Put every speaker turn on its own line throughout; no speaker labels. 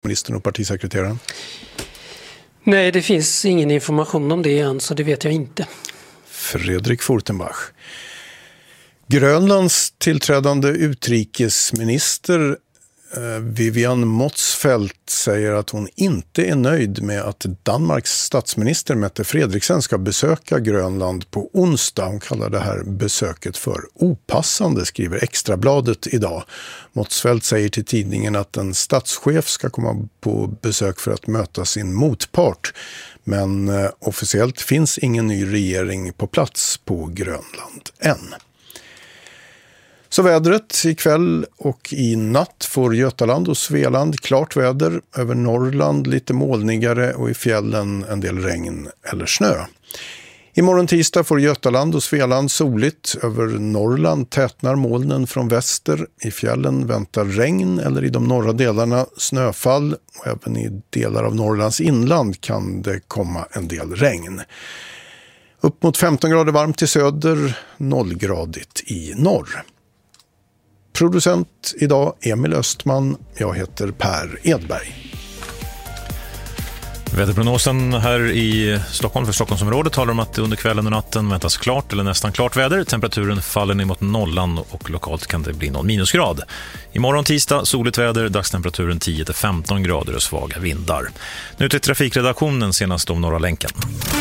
statsministern och partisekreteraren?
Nej, det finns ingen information om det än, så det vet jag inte.
Fredrik Fortenbach. Grönlands tillträdande utrikesminister Vivian Motzfeldt säger att hon inte är nöjd med att Danmarks statsminister Mette Frederiksen ska besöka Grönland på onsdag. Hon kallar det här besöket för opassande, skriver Extrabladet idag. Motzfeldt säger till tidningen att en statschef ska komma på besök för att möta sin motpart. Men officiellt finns ingen ny regering på plats på Grönland än. Så vädret ikväll och i natt får Götaland och Svealand klart väder, över Norrland lite molnigare och i fjällen en del regn eller snö. Imorgon tisdag får Götaland och Svealand soligt, över Norrland tätnar molnen från väster, i fjällen väntar regn eller i de norra delarna snöfall och även i delar av Norrlands inland kan det komma en del regn. Upp mot 15 grader varmt i söder, 0-gradigt i norr. Producent idag Emil Östman, jag heter Per Edberg.
Väderprognosen här i Stockholm för Stockholmsområdet talar om att under kvällen och natten väntas klart eller nästan klart väder. Temperaturen faller ner mot nollan och lokalt kan det bli någon minusgrad. Imorgon tisdag soligt väder, dagstemperaturen 10-15 grader och svaga vindar. Nu till trafikredaktionen senast om Norra länken.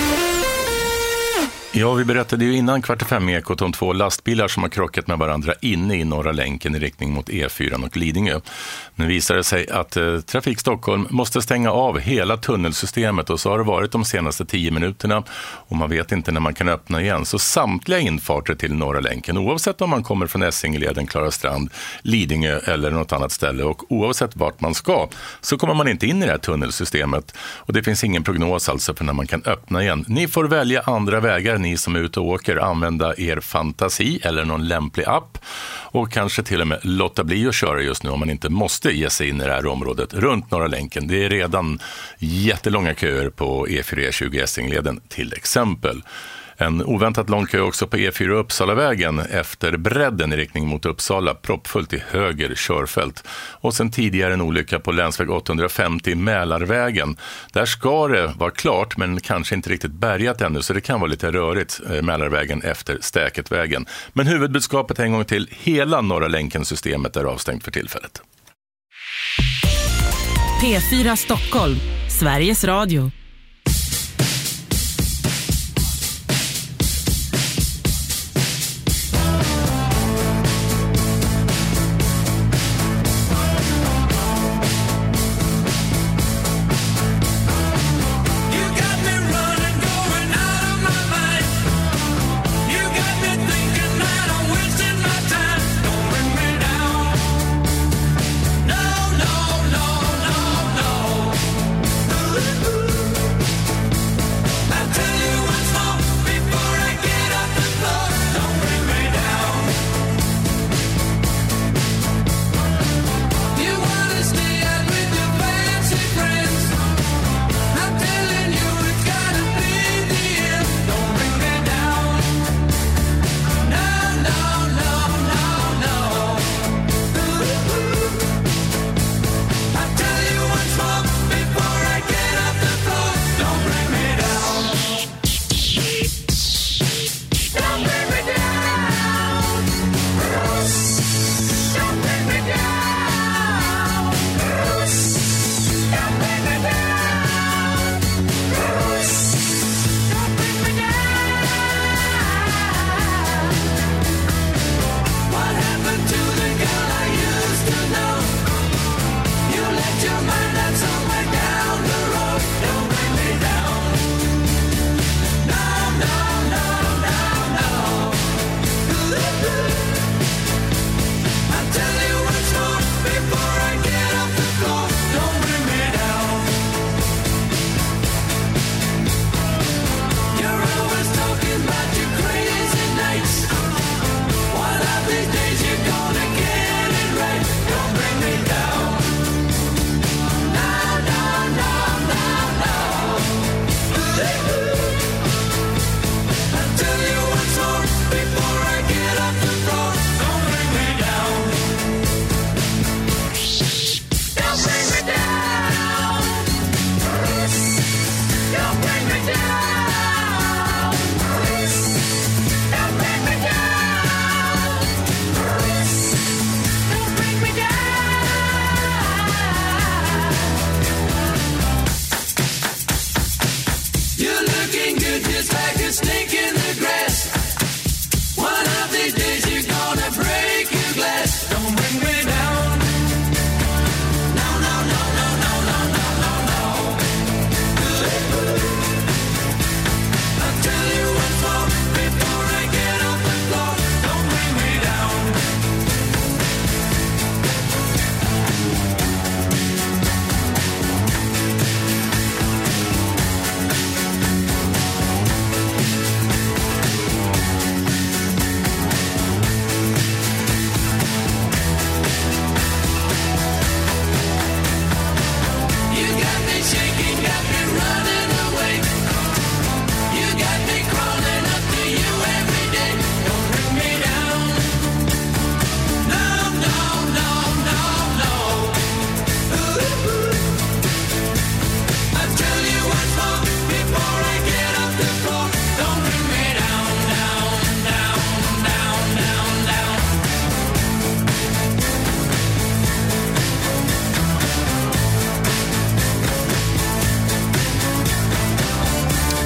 Ja, vi berättade ju innan 4:45 om 2 lastbilar som har krockat med varandra inne i Norra länken i riktning mot E4 och Lidingö. Nu visar det sig att Trafik Stockholm måste stänga av hela tunnelsystemet och så har det varit de senaste 10 minuterna och man vet inte när man kan öppna igen. Så samtliga infarter till Norra länken, oavsett om man kommer från Essingeleden, Klarastrand, Lidingö eller något annat ställe och oavsett vart man ska, så kommer man inte in i det här tunnelsystemet och det finns ingen prognos alltså för när man kan öppna igen. Ni får välja andra vägar, ni som är ute och åker, använda er fantasi eller någon lämplig app och kanske till och med låta bli att köra just nu om man inte måste ge sig in i det här området runt Norra länken. Det är redan jättelånga köer på E4-E20 Essingeleden till exempel. En oväntat lång kö också på E4 Uppsalavägen efter bredden i riktning mot Uppsala, proppfullt i höger körfält. Och sen tidigare en olycka på länsväg 850 Mälarvägen. Där ska det vara klart men kanske inte riktigt bärgat ännu så det kan vara lite rörigt Mälarvägen efter Stäketvägen. Men huvudbudskapet en gång till, hela Norra länken-systemet är avstängt för tillfället.
P4 Stockholm, Sveriges Radio.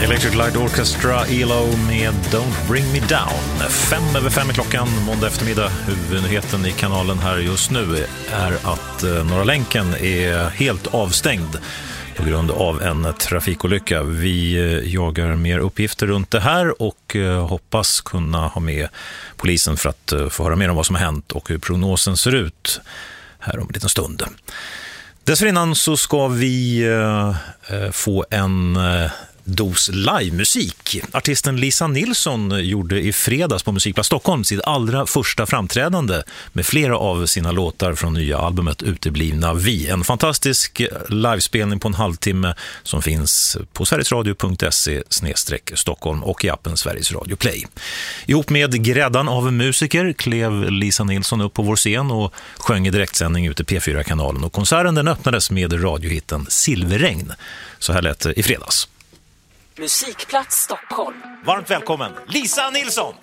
Electric Light Orchestra, ELO med Don't Bring Me Down. 5:05 är klockan, måndag eftermiddag. Huvudnyheten i kanalen här just nu är att Norra länken är helt avstängd på grund av en trafikolycka. Vi jagar mer uppgifter runt det här och hoppas kunna ha med polisen för att få höra mer om vad som har hänt och hur prognosen ser ut här om en liten stund. Dessförinnan så ska vi få en dos livemusik. Artisten Lisa Nilsson gjorde i fredags på Musikplats Stockholm sitt allra första framträdande med flera av sina låtar från nya albumet Uteblivna vi. En fantastisk livespelning på en halvtimme som finns på sverigesradio.se/Stockholm och i appen Sveriges Radio Play. Ihop med gräddan av musiker klev Lisa Nilsson upp på vår scen och sjöng i direktsändning ute i P4-kanalen, och konserten den öppnades med radiohitten Silverregn. Så här lät det i fredags.
Musikplats Stockholm.
Varmt välkommen, Lisa Nilsson!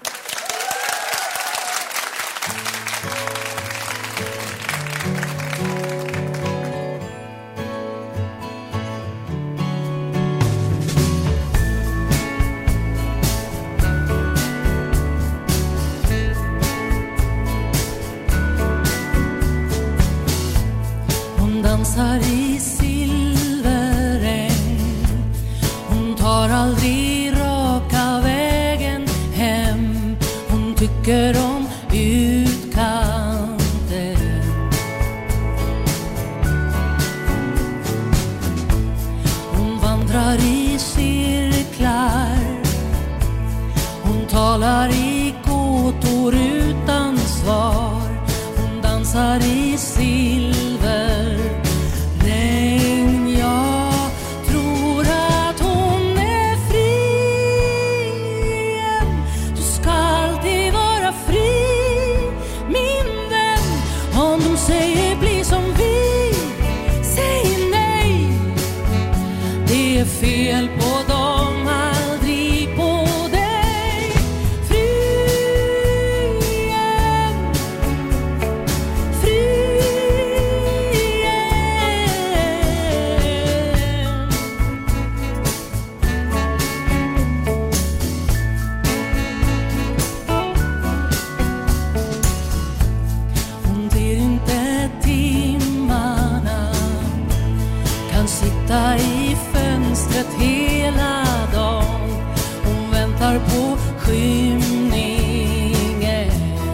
Hon dansar i silverregn. Hon tar aldrig raka vägen hem. Hon tycker om utkanten. Hon vandrar i cirklar. Hon talar i gåtor utan svar. Hon dansar i silver. Regn, jag tror att hon är fri igen. Du ska alltid vara fri, min vän. Om de säger bli som vi, säg nej. Det är fel på dem, aldrig på dig. Fri igen, fri igen. Hon ser inte timmarna, kan sitta i fönstret hela dagen. Hon väntar på skymningen.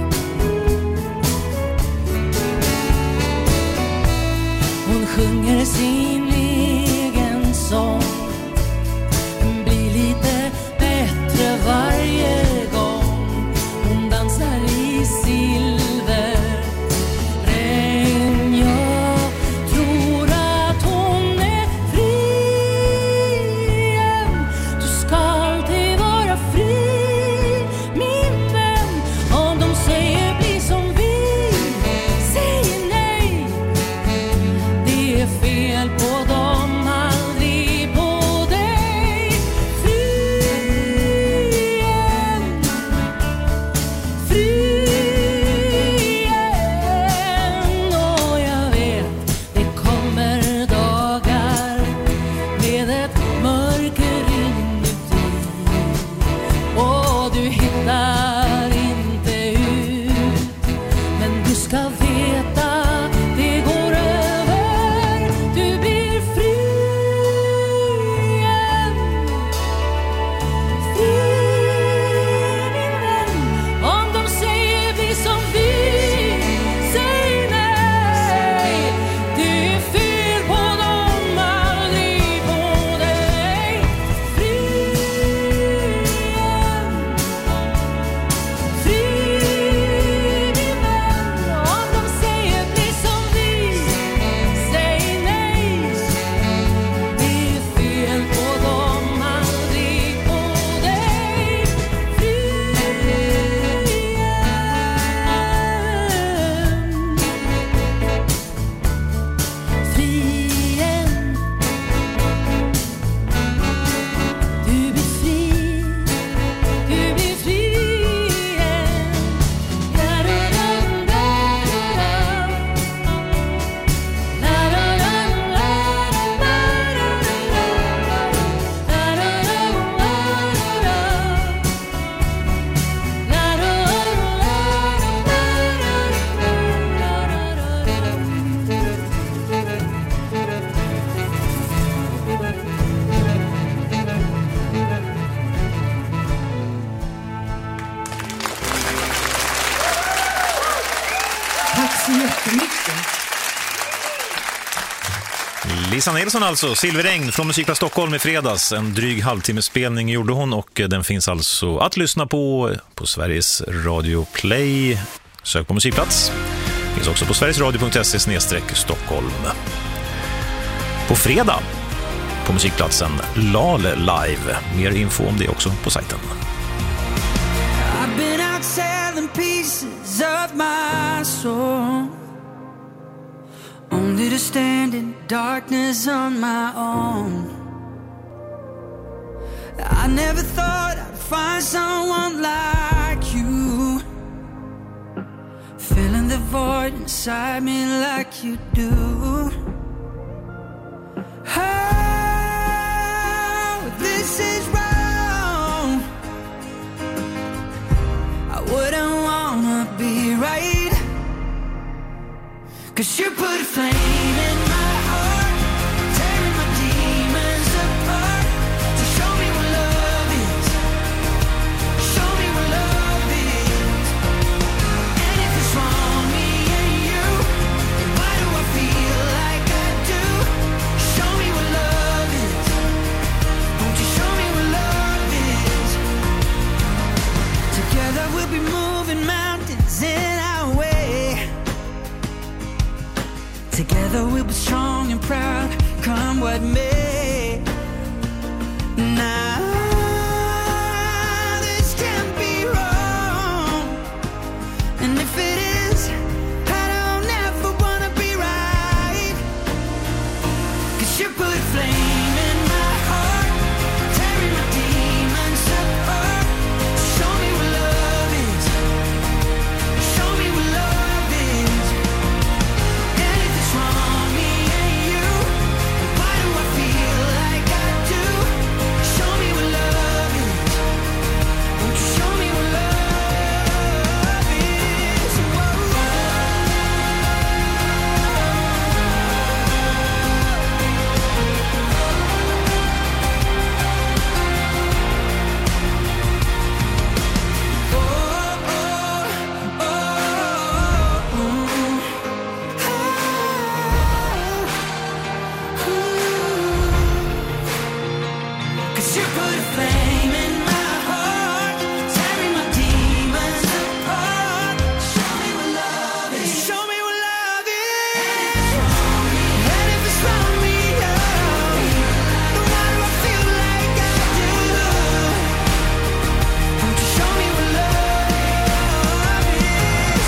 Hon sjunger sin egen sång. Den blir lite bättre varje gång. Hon dansar i silver. Regn, jag tror att hon är fri igen. Du ska alltid vara fri, min vän. Om de säger bli som vi, säg nej. Det är fel på dem.
Lisa Nilsson alltså, Silverregn från Musikplats Stockholm i fredags. En dryg halvtimmespelning gjorde hon och den finns alltså att lyssna på Sveriges Radio Play. Sök på Musikplats. Finns också på sverigesradio.se/Stockholm. På fredag på Musikplatsen Lale Live. Mer info om det också på sajten.
I've been out selling pieces of my soul, only to stand in darkness on my own. I never thought I'd find someone like you, filling the void inside me like you do. Oh, this is wrong. I wouldn't wanna be right, 'cause you put a flame in my heart, tearing my demons apart. So show me what love is, show me what love is. And if it's wrong, me and you, then why do I feel like I do? Show me what love is, won't you show me what love is? Together we'll be moving mountains in our way. Together we'll be strong and proud, come what may. Now this can't be wrong, and if it is, I don't ever wanna be right. 'Cause you put a flame in my heart, tearing my demons apart. Show me what love is, show me what love is. And if it's wrong, me and you, why do I feel like I do? Show me what love is, won't you show me what love is? Whoa. Cause you put a flame in my heart, tearing my demons apart. Show me what love is, show me what love is. And if it's wrong, me, then why do I feel like I do? Won't you show me what love is?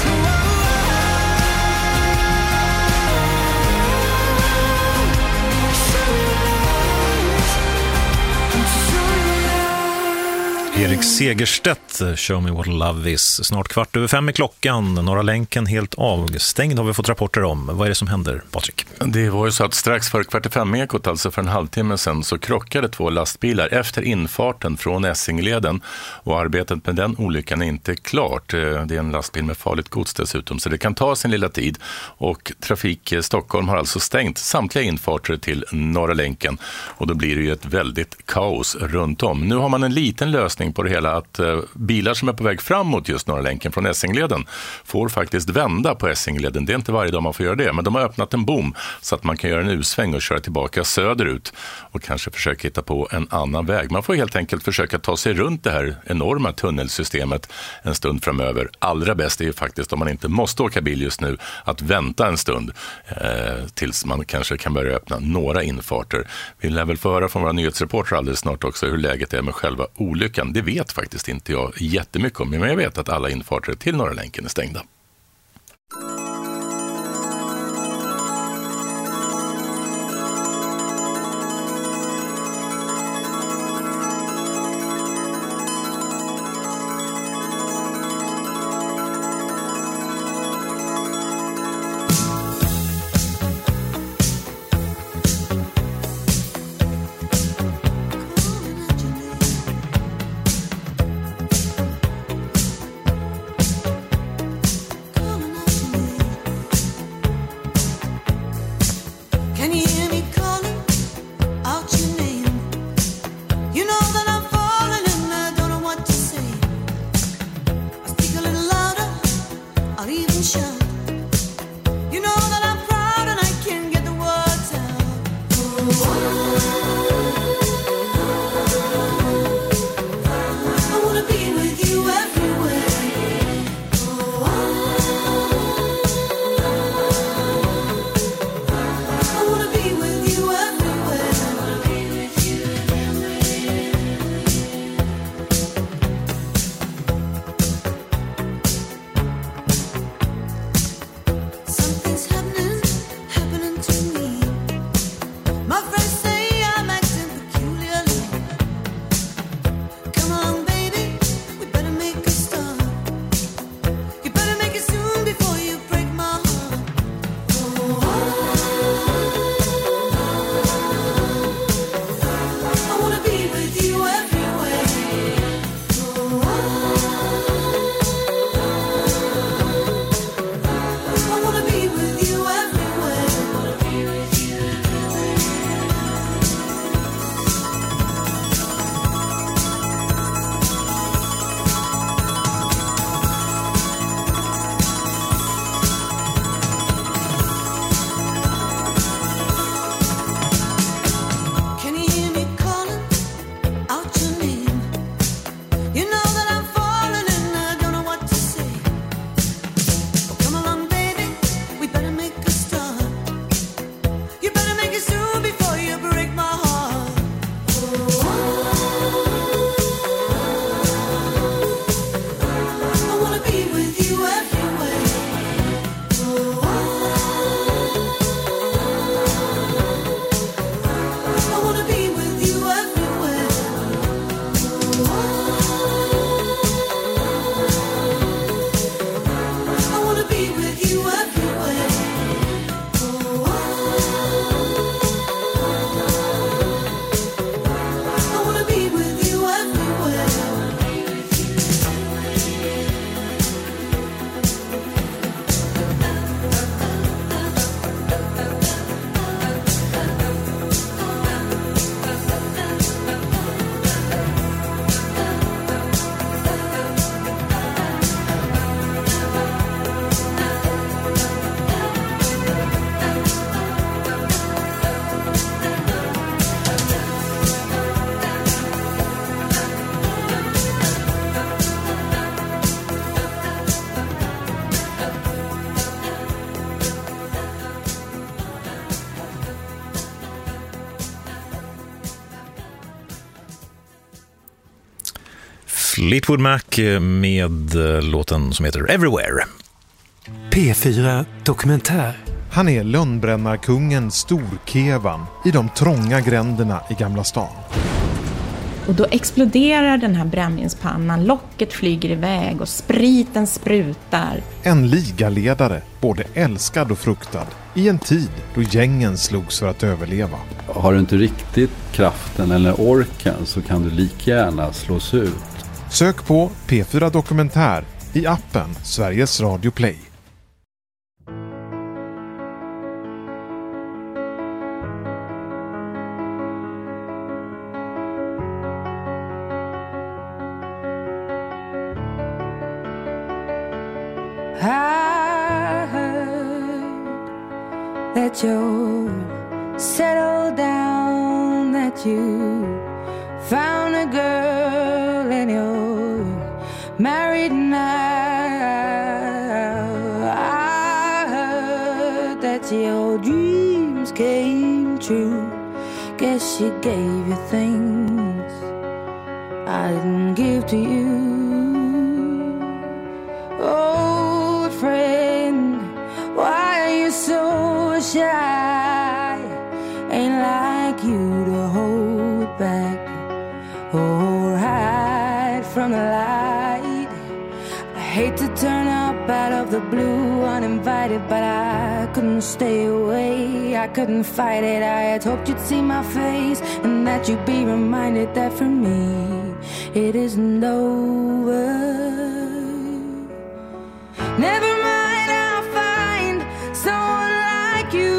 Show me what love is. Won't you show me what love is?
Erik Segerstedt, Show Me What Love Is. Snart 4:15 är klockan. Norra länken helt avstängd har vi fått rapporter om. Vad är det som händer, Patrik?
Det var ju så att strax före 4:45-ekot, alltså för en halvtimme sedan, så krockade 2 lastbilar efter infarten från Essingleden, och arbetet med den olyckan är inte klart. Det är en lastbil med farligt gods dessutom, så det kan ta sin lilla tid, och Trafik Stockholm har alltså stängt samtliga infarter till Norra länken, och då blir det ju ett väldigt kaos runt om. Nu har man en liten lösning på det hela, att bilar som är på väg framåt just Norra länken från Essingleden får faktiskt vända på Essingleden. Det är inte varje dag man får göra det, men de har öppnat en bom så att man kan göra en U-sväng och köra tillbaka söderut och kanske försöka hitta på en annan väg. Man får helt enkelt försöka ta sig runt det här enorma tunnelsystemet en stund framöver. Allra bäst är ju faktiskt, om man inte måste åka bil just nu, att vänta en stund tills man kanske kan börja öppna några infarter. Vi lär väl få höra från våra nyhetsreporter alldeles snart också hur läget är med själva olyckan. Det vet faktiskt inte jag jättemycket om, men jag vet att alla infarter till Norra länken är stängda.
Fleetwood Mac med låten som heter Everywhere.
P4 Dokumentär.
Han är lönnbrännarkungen Storkevan i de trånga gränderna i Gamla stan.
Och då exploderar den här brännvinspannan, locket flyger iväg och spriten sprutar.
En ligaledare, både älskad och fruktad, i en tid då gängen slogs för att överleva.
Har du inte riktigt kraften eller orken så kan du lika gärna slås ut.
Sök på P4 Dokumentär i appen Sveriges Radio Play.
I heard that you settled down, that you found a girl and you're married now. I heard that your dreams came true. Guess she gave you things I didn't give to you. Old friend, why are you so shy? Ain't like you to hold back or hide from the light. I hate to turn up out of the blue uninvited, but I couldn't stay away, I couldn't fight it. I had hoped you'd see my face and that you'd be reminded that for me it isn't over. Never mind, I'll find someone like you.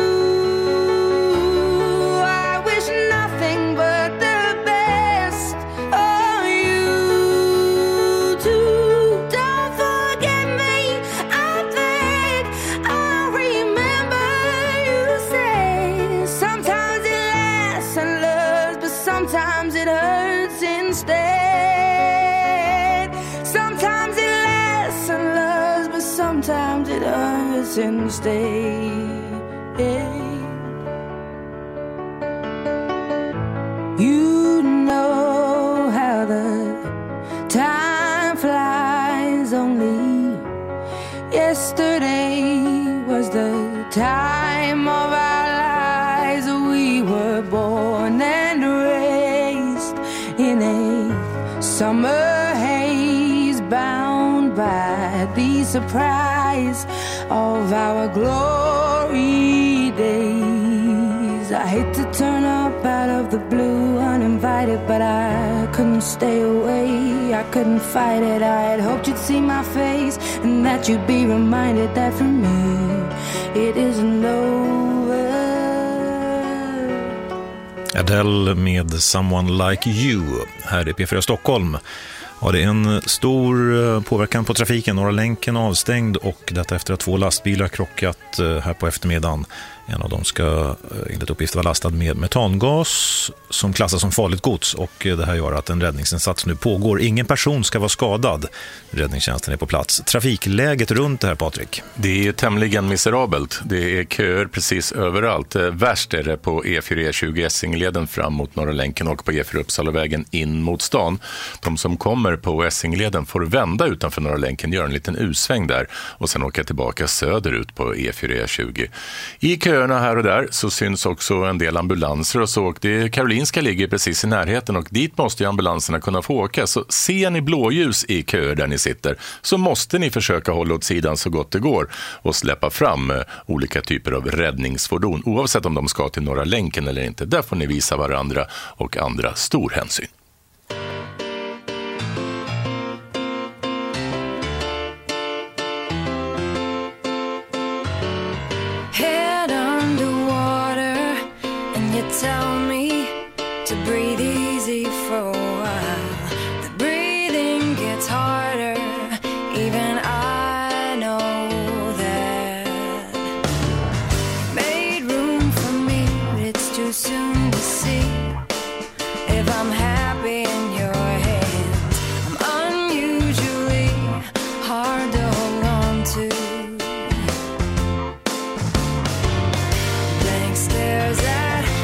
I wish nothing but the best of you too. Don't forget me, I beg. I remember you say sometimes it lasts sometimes it hurts instead. Sometimes it lasts and loves, but sometimes it hurts instead. You know how the time flies. Only yesterday was the time of our lives. We were born and raised in a summer haze, bound by the surprise of our glory days. I hate to turn up out of the blue uninvited, but I couldn't stay away, I couldn't fight it. I had hoped you'd see my face and that you'd be reminded that for me it isn't over.
Adele med Someone Like You här i P4 Stockholm. Ja, det är en stor påverkan på trafiken. Norra länken avstängd och detta efter att 2 lastbilar krockat här på eftermiddagen. En av dem ska enligt uppgift vara lastad med metangas som klassas som farligt gods, och det här gör att en räddningsinsats nu pågår. Ingen person ska vara skadad. Räddningstjänsten är på plats. Trafikläget runt det här, Patrik?
Det är tämligen miserabelt. Det är köer precis överallt. Värst är det på E4 E20 Essingleden fram mot Norra länken och på E4 Uppsalavägen in mot stan. De som kommer på Essingleden får vända utanför Norra länken, gör en liten usväng där och sen åka tillbaka söderut på E4 E20. I köerna här och där så syns också en del ambulanser och så, och det Karolinska ligger precis i närheten och dit måste ju ambulanserna kunna få åka. Så ser ni blåljus i köer där ni sitter så måste ni försöka hålla åt sidan så gott det går och släppa fram olika typer av räddningsfordon oavsett om de ska till Norra länken eller inte. Där får ni visa varandra och andra stor hänsyn.
Tell me to breathe easy for a while. The breathing gets harder, even I know that. Made room for me, but it's too soon to see if I'm happy in your hands. I'm unusually hard to hold on to. Blank stares at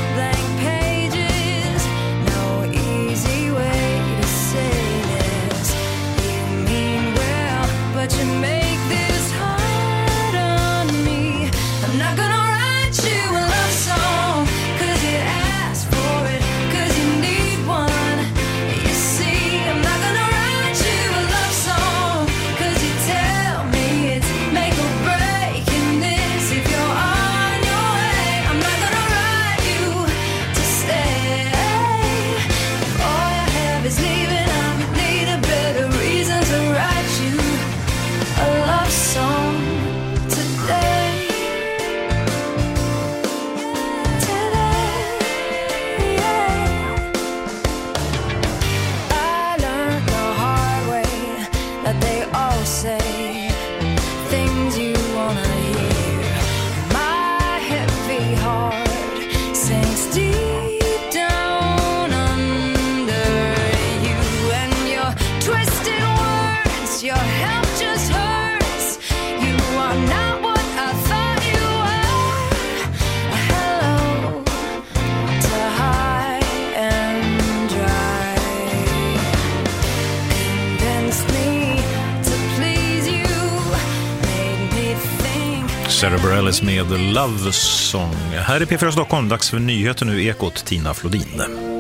Sarah Bareilles med Love Song. Här är P4 Stockholm, dags för nyheter nu, Ekot, Tina Flodin.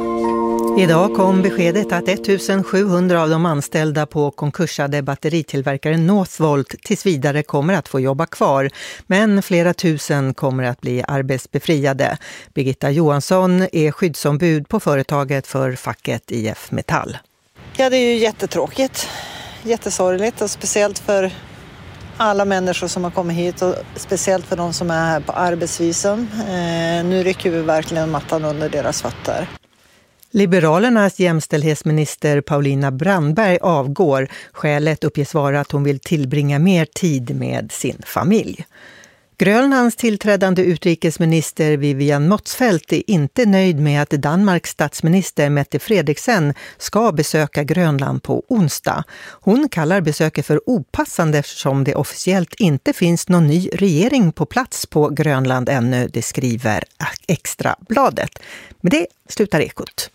Idag kom beskedet att 1700 av de anställda på konkursade batteritillverkaren Northvolt tills vidare kommer att få jobba kvar. Men flera tusen kommer att bli arbetsbefriade. Birgitta Johansson är skyddsombud på företaget för facket IF Metall.
Ja, det är ju jättetråkigt. Jättesorgligt och speciellt för alla människor som har kommit hit och speciellt för de som är här på arbetsvisum. Nu rycker vi verkligen mattan under deras fötter.
Liberalernas jämställdhetsminister Paulina Brandberg avgår. Skälet uppges vara att hon vill tillbringa mer tid med sin familj. Grönlands tillträdande utrikesminister Vivian Motzfeldt är inte nöjd med att Danmarks statsminister Mette Frederiksen ska besöka Grönland på onsdag. Hon kallar besöket för opassande eftersom det officiellt inte finns någon ny regering på plats på Grönland ännu, det skriver Extrabladet. Med det slutar Ekot.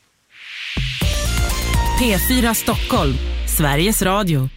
P4 Stockholm, Sveriges Radio.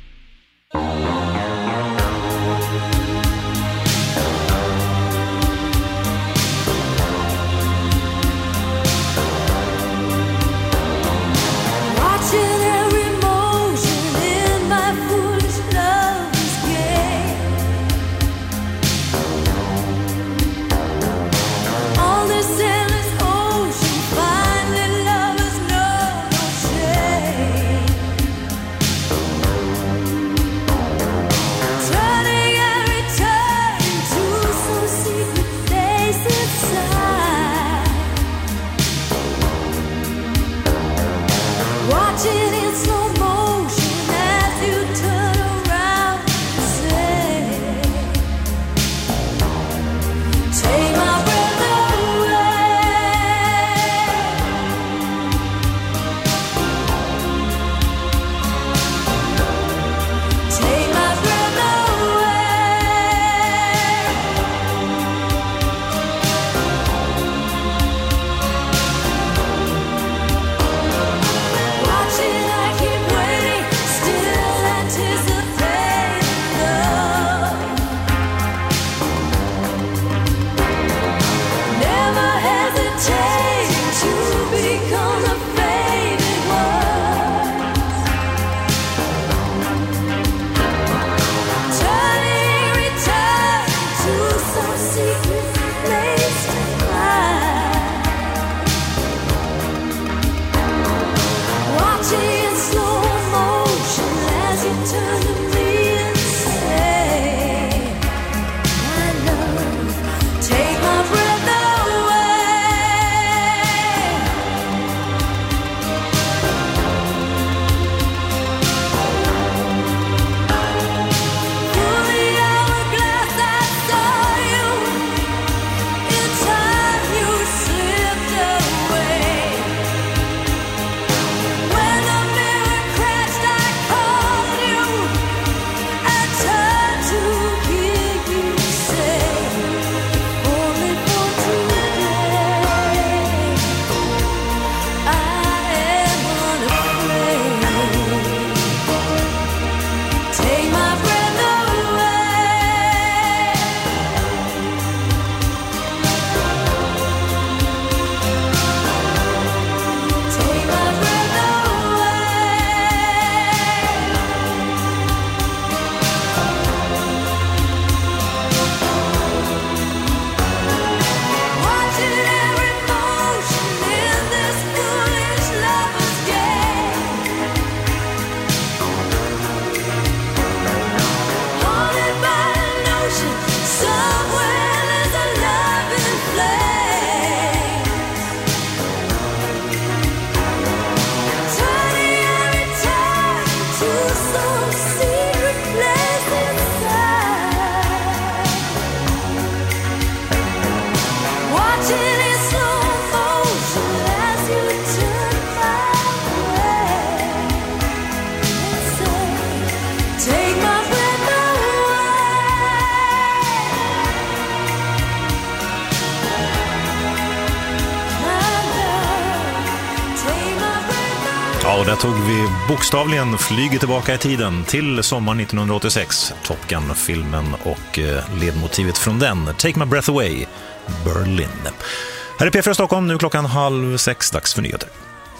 Ja, och där tog vi bokstavligen flyget tillbaka i tiden till sommaren 1986. Top Gun-filmen och ledmotivet från den. Take My Breath Away, Berlin. Här är P4 Stockholm, nu klockan 5:30, dags för nyheter.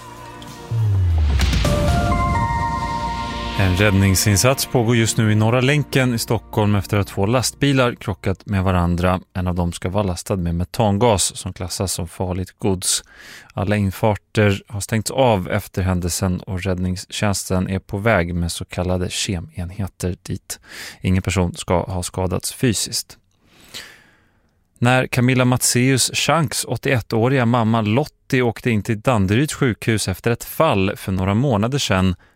En räddningsinsats pågår just nu i Norra länken i Stockholm efter att 2 lastbilar krockat med varandra. En av dem ska vara lastad med metangas som klassas som farligt gods. Alla infarter har stängts av efter händelsen och räddningstjänsten är på väg med så kallade kemenheter dit. Ingen person ska ha skadats fysiskt. När Camilla Matseus Shanks 81-åriga mamma Lottie åkte in till Danderyds sjukhus efter ett fall för några månader sedan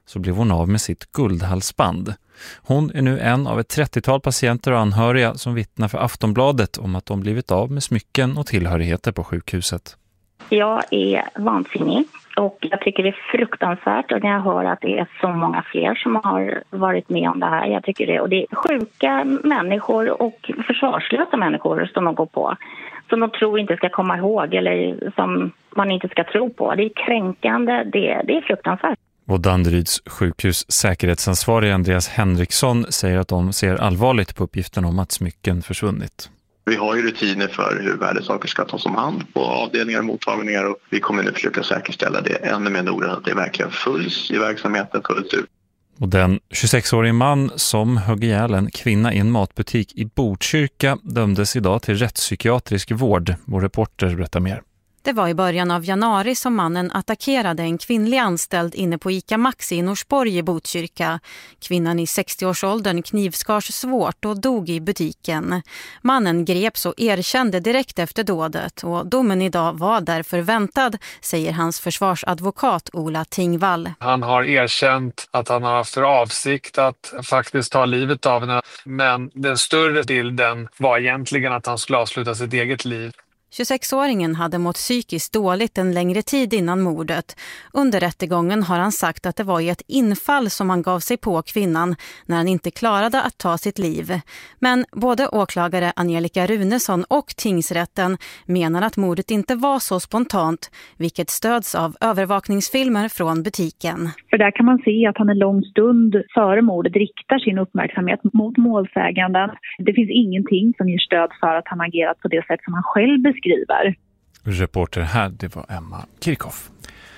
så blev hon av med sitt guldhalsband. Hon är nu en av ett 30-tal patienter och anhöriga som vittnar för Aftonbladet om att de blivit av med smycken och tillhörigheter på sjukhuset.
Jag är vansinnig och jag tycker det är fruktansvärt, och när jag hör att det är så många fler som har varit med om det här, jag tycker det, och det är sjuka människor och försvarslösa människor som de går på, som de tror inte ska komma ihåg eller som man inte ska tro på. Det är kränkande, det är fruktansvärt.
Och Danderyds sjukhus säkerhetsansvarig Andreas Henriksson säger att de ser allvarligt på uppgiften om att smycken försvunnit.
Vi har ju rutiner för hur värdesaker ska tas om hand på avdelningar och mottagningar, och vi kommer nu försöka säkerställa det ännu mer noggrant, att det verkligen följs i verksamheten fullt ut.
Och den 26-årige man som högg ihjäl en kvinna i en matbutik i Botkyrka dömdes idag till rättspsykiatrisk vård. Vår reporter berättar mer.
Det var i början av januari som mannen attackerade en kvinnlig anställd inne på ICA Maxi i Norsborg i Botkyrka. Kvinnan i 60-årsåldern knivskars svårt och dog i butiken. Mannen greps och erkände direkt efter dådet, och domen idag var därför väntad, säger hans försvarsadvokat Ola Tingvall.
Han har erkänt att han har haft för avsikt att faktiskt ta livet av henne, men den större bilden var egentligen att han skulle avsluta sitt eget liv.
26-åringen hade mått psykiskt dåligt en längre tid innan mordet. Under rättegången har han sagt att det var i ett infall som han gav sig på kvinnan när han inte klarade att ta sitt liv. Men både åklagare Angelica Runesson och tingsrätten menar att mordet inte var så spontant, vilket stöds av övervakningsfilmer från butiken.
För där kan man se att han en lång stund före mordet riktar sin uppmärksamhet mot målsäganden. Det finns ingenting som ger stöd för att han agerat på det sätt som han själv beskriver.
Reporter här, det var Emma Kirchhoff.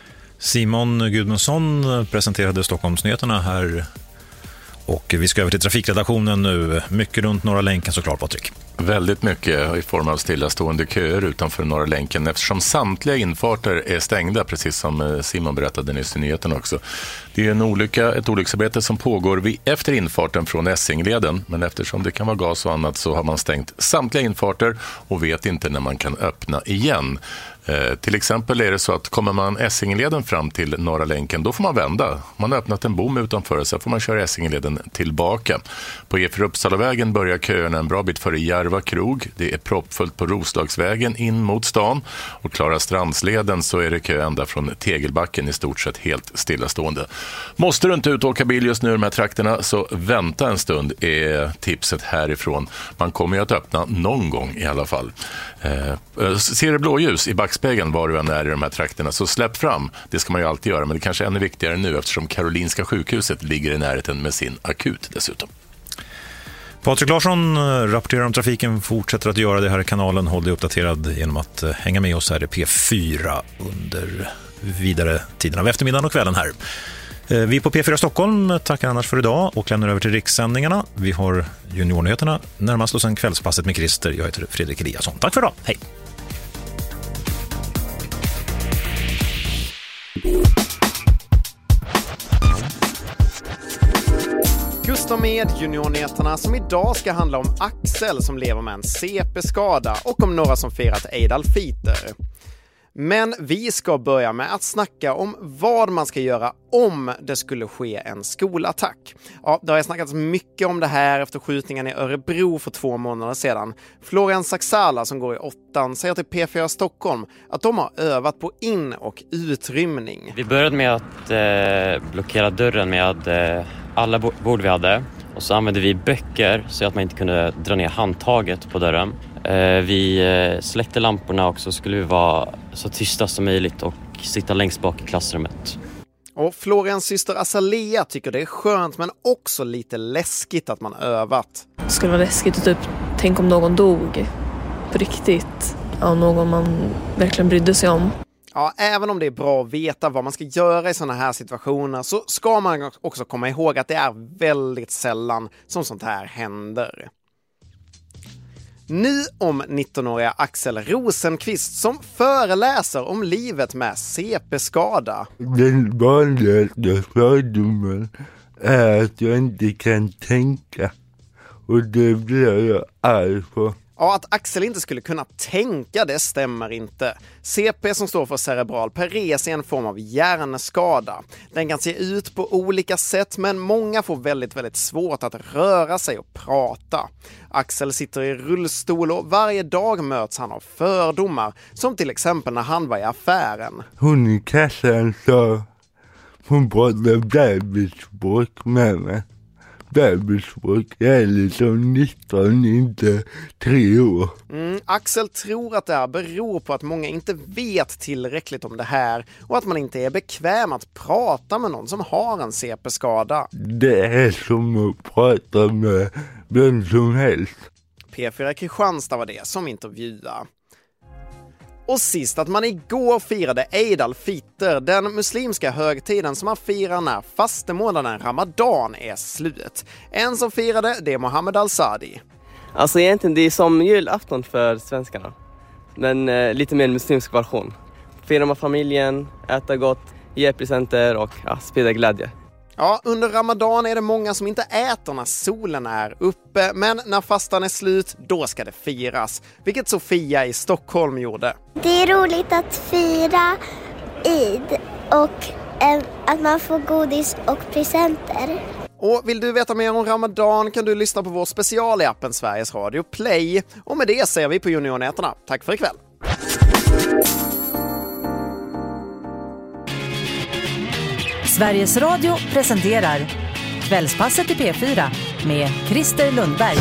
Simon Gudmundsson presenterade Stockholmsnyheterna här, och vi ska över till trafikredaktionen nu. Mycket runt Norra länken såklart, Patrik.
Väldigt mycket i form av stillastående köer utanför Norra länken, eftersom samtliga infarter är stängda, precis som Simon berättade nyss i nyheten också. Det är ett olycksarbete som pågår efter infarten från Essingleden, men eftersom det kan vara gas och annat så har man stängt samtliga infarter och vet inte när man kan öppna igen. Till exempel är det så att kommer man Essingleden fram till Norra länken, då får man vända. Man har öppnat en bom utanför, så får man köra Essingleden tillbaka. På E4 Uppsalavägen börjar köerna en bra bit före Järva krog. Det är proppfullt på Roslagsvägen in mot stan. Och Klara Strandsleden så är det kö ända från Tegelbacken, i stort sett helt stillastående. Måste du inte ut och åka bil just nu i de här trakterna, så vänta en stund är tipset härifrån. Man kommer ju att öppna någon gång i alla fall. Ser du blåljus i backspegeln var du än är i de här trakterna, så släpp fram. Det ska man ju alltid göra, men det kanske är ännu viktigare nu eftersom Karolinska sjukhuset ligger i närheten med sin akut dessutom.
Patrik Larsson rapporterar om trafiken, fortsätter att göra det här i kanalen. Håll dig uppdaterad genom att hänga med oss här i P4 under vidare tiden av eftermiddagen och kvällen här. Vi på P4 Stockholm tackar annars för idag och lämnar över till rikssändningarna. Vi har juniornyheterna närmast och sen kvällspasset med Christer. Jag heter Fredrik Eliasson. Tack för idag. Hej!
Custom med juniornyheterna som idag ska handla om Axel som lever med en CP-skada och om några som firat Eid al-Fitr. Men vi ska börja med att snacka om vad man ska göra om det skulle ske en skolattack. Ja, det har snackats mycket om det här efter skjutningen i Örebro för 2 månader sedan. Florian Saxala som går i 8:an säger till P4 Stockholm att de har övat på in- och utrymning.
Vi började med att blockera dörren med alla bord vi hade. Och så använde vi böcker så att man inte kunde dra ner handtaget på dörren. Vi släckte lamporna och så skulle vi vara så tysta som möjligt och sitta längst bak i klassrummet.
Och Florians syster Azalea tycker det är skönt men också lite läskigt att man övat.
Det skulle vara läskigt att typ, tänk om någon dog på riktigt. Ja, någon man verkligen brydde sig om.
Ja, även om det är bra att veta vad man ska göra i sådana här situationer så ska man också komma ihåg att det är väldigt sällan som sånt här händer. Nu om 19-åriga Axel Rosenqvist som föreläser om livet med CP-skada.
Den vanligaste fördomen är att jag inte kan tänka. Och det blir jag arg på.
Ja, att Axel inte skulle kunna tänka, det stämmer inte. CP, som står för cerebral pares, är en form av hjärnskada. Den kan se ut på olika sätt, men många får väldigt svårt att röra sig och prata. Axel sitter i rullstol och varje dag möts han av fördomar, som till exempel när han var i affären.
Hon i kassan sa hon pratade bebisspråk med mig. Bebisspråk, jag är liksom 19, inte 3 år.
Axel tror att det här beror på att många inte vet tillräckligt om det här och att man inte är bekväm att prata med någon som har en CP-skada.
Det är som att prata med vem som helst.
P4 Kristianstad var det som intervjuade. Och sist att man igår firade Eid al-Fitr, den muslimska högtiden som man firar när fastemånaden Ramadan är slut. En som firade, det är Mohammed Al-Sadi.
Alltså egentligen det är som julafton för svenskarna, men lite mer en muslimsk version. Fira med familjen, äta gott, ge presenter och sprida glädje.
Ja, under Ramadan är det många som inte äter när solen är uppe, men när fastan är slut, då ska det firas. Vilket Sofia i Stockholm gjorde.
Det är roligt att fira Eid och att man får godis och presenter.
Och vill du veta mer om Ramadan kan du lyssna på vår special i appen Sveriges Radio Play. Och med det säger vi på Juniornätterna. Tack för ikväll.
Sveriges Radio presenterar Kvällspasset i P4 med Christer Lundberg.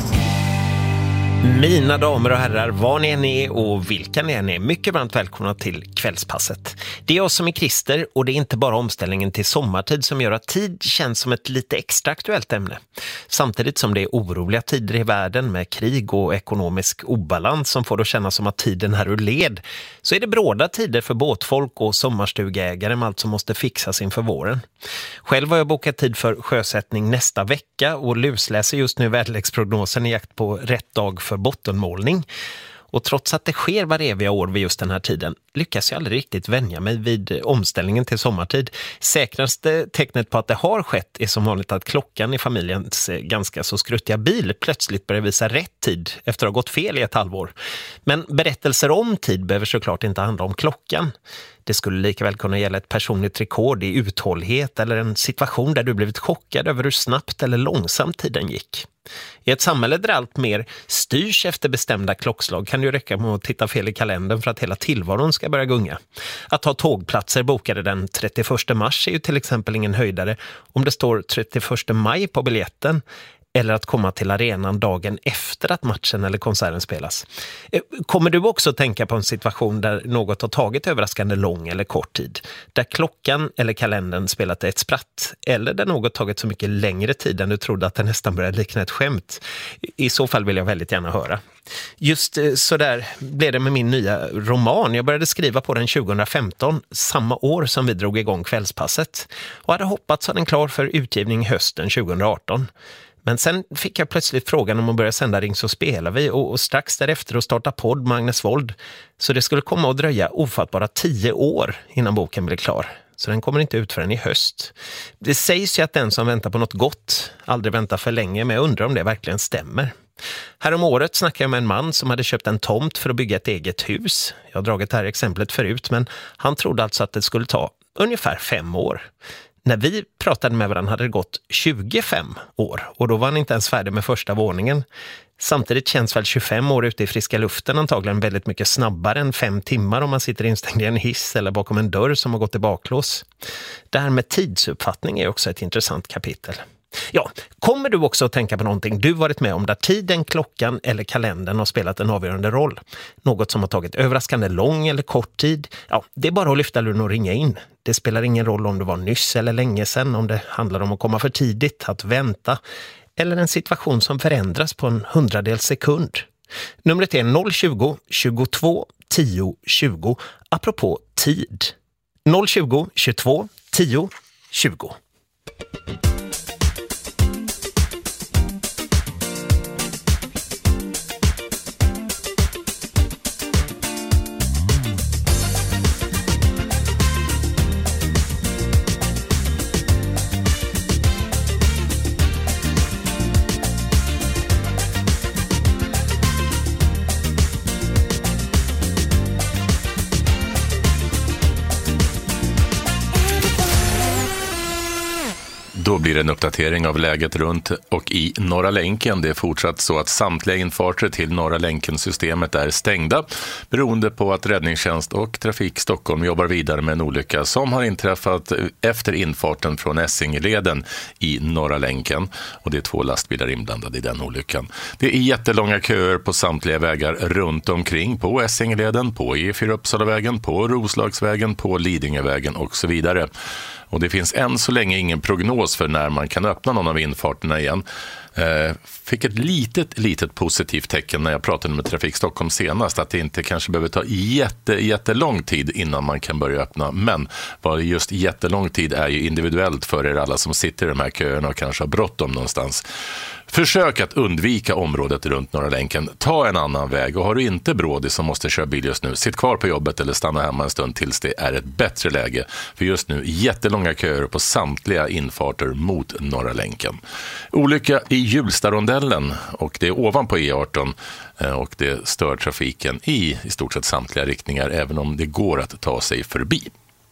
Mina damer och herrar, var ni än är och vilka ni än är, mycket varmt välkomna till Kvällspasset. Det är jag som är Christer och det är inte bara omställningen till sommartid som gör att tid känns som ett lite extra aktuellt ämne. Samtidigt som det är oroliga tider i världen med krig och ekonomisk obalans som får det att kännas som att tiden är ur led, så är det bråda tider för båtfolk och sommarstugägare med allt som måste fixas inför våren. Själv har jag bokat tid för sjösättning nästa vecka och lusläser just nu väderleksprognosen i jakt på rätt dag för bottenmålning. Och trots att det sker var eviga år vid just den här tiden lyckas jag aldrig riktigt vänja mig vid omställningen till sommartid. Säkraste tecknet på att det har skett är som vanligt att klockan i familjens ganska så skruttiga bil plötsligt börjar visa rätt tid efter att ha gått fel i ett halvår. Men berättelser om tid behöver såklart inte handla om klockan. Det skulle lika väl kunna gälla ett personligt rekord i uthållighet eller en situation där du blivit chockad över hur snabbt eller långsamt tiden gick. I ett samhälle där allt mer styrs efter bestämda klockslag kan det ju räcka med att titta fel i kalendern för att hela tillvaron ska börja gunga. Att ha tågplatser bokade den 31 mars är ju till exempel ingen höjdare om det står 31 maj på biljetten, eller att komma till arenan dagen efter att matchen eller konserten spelas. Kommer du också tänka på en situation där något har tagit överraskande lång eller kort tid? Där klockan eller kalendern spelat ett spratt? Eller där något tagit så mycket längre tid än du trodde att det nästan började likna ett skämt? I så fall vill jag väldigt gärna höra. Just så där blev det med min nya roman. Jag började skriva på den 2015, samma år som vi drog igång Kvällspasset. Och hade hoppats ha den klar för utgivning hösten 2018. Men sen fick jag plötsligt frågan om att börja sända Ring så spelar vi och strax därefter att starta podd Magnus Wold. Så det skulle komma att dröja ofattbara 10 år innan boken blir klar. Så den kommer inte ut förrän i höst. Det sägs ju att den som väntar på något gott aldrig väntar för länge, men jag undrar om det verkligen stämmer. Härom året snackade jag med en man som hade köpt en tomt för att bygga ett eget hus. Jag har dragit det här exemplet förut, men han trodde alltså att det skulle ta ungefär 5 år. När vi pratade med varandra hade det gått 25 år och då var han inte ens färdig med första våningen. Samtidigt känns väl 25 år ute i friska luften antagligen väldigt mycket snabbare än 5 timmar om man sitter instängd i en hiss eller bakom en dörr som har gått i baklås. Det här med tidsuppfattning är också ett intressant kapitel. Ja, kommer du också att tänka på någonting du varit med om där tiden, klockan eller kalendern har spelat en avgörande roll? Något som har tagit överraskande lång eller kort tid? Ja, det är bara att lyfta luren och ringa in. Det spelar ingen roll om det var nyss eller länge sedan, om det handlar om att komma för tidigt, att vänta eller en situation som förändras på en 100-del sekund. Numret är 020 22 10 20, apropå tid. 020 22 10 20.
Då blir det en uppdatering av läget runt och i Norra länken. Det är fortsatt så att samtliga infarter till Norra länken-systemet är stängda beroende på att räddningstjänst och Trafik Stockholm jobbar vidare med en olycka som har inträffat efter infarten från Essingeleden i Norra länken. Och det är 2 lastbilar inblandade i den olyckan. Det är jättelånga köer på samtliga vägar runt omkring, på Essingeleden, på E4 Uppsalavägen, på Roslagsvägen, på Lidingövägen och så vidare. Och det finns än så länge ingen prognos för när man kan öppna någon av infarterna igen. Fick ett litet positivt tecken när jag pratade med Trafik Stockholm senast, att det inte kanske behöver ta jättelång tid innan man kan börja öppna. Men vad just jättelång tid är ju individuellt för er alla som sitter i de här köerna och kanske har bråttom någonstans. Försök att undvika området runt Norra länken. Ta en annan väg, och har du inte brådis som måste köra bil just nu, sitt kvar på jobbet eller stanna hemma en stund tills det är ett bättre läge. För just nu jättelånga köer på samtliga infarter mot Norra länken. Olycka i Hjulstarondellen, och det är ovanpå E18, och det stör trafiken i stort sett samtliga riktningar, även om det går att ta sig förbi.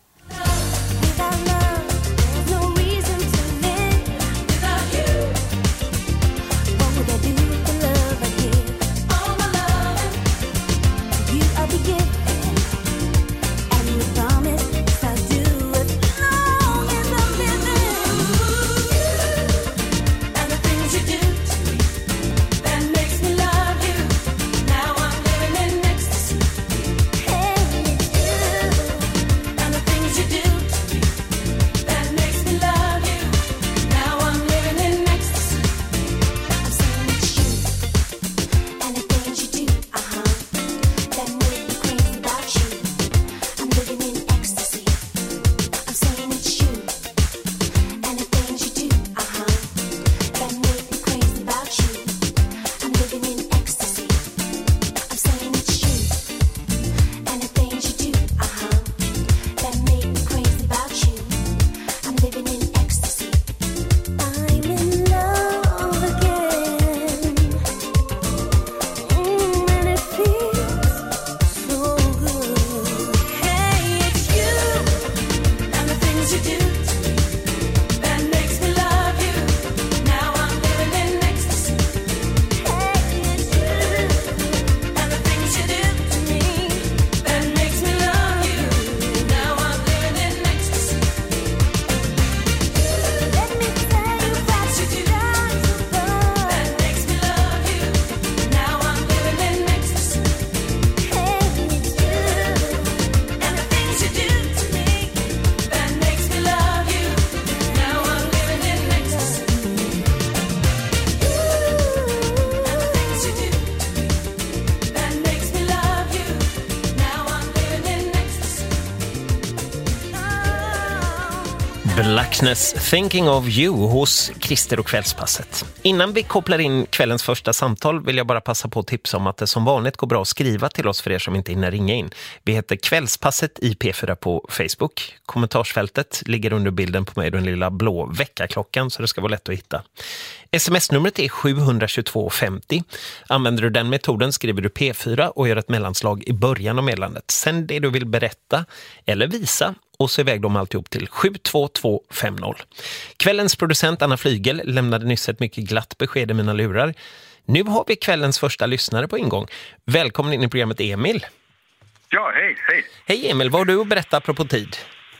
Blackness, Thinking of You hos Christer och Kvällspasset. Innan vi kopplar in kvällens första samtal vill jag bara passa på att tipsa om att det som vanligt går bra att skriva till oss för er som inte hinner ringa in. Vi heter Kvällspasset i P4 på Facebook. Kommentarsfältet ligger under bilden på mig och den lilla blå väckarklockan, så det ska vara lätt att hitta. SMS-numret är 72250. Använder du den metoden skriver du P4 och gör ett mellanslag i början av meddelandet. Sen det du vill berätta eller visa, och så iväg dem alltihop till 72250. Kvällens producent Anna Flygel lämnade nyss ett mycket glatt besked i mina lurar. Nu har vi kvällens första lyssnare på ingång. Välkommen in i programmet, Emil.
Ja, hej.
Hej Emil, vad har du att berätta apropå tid?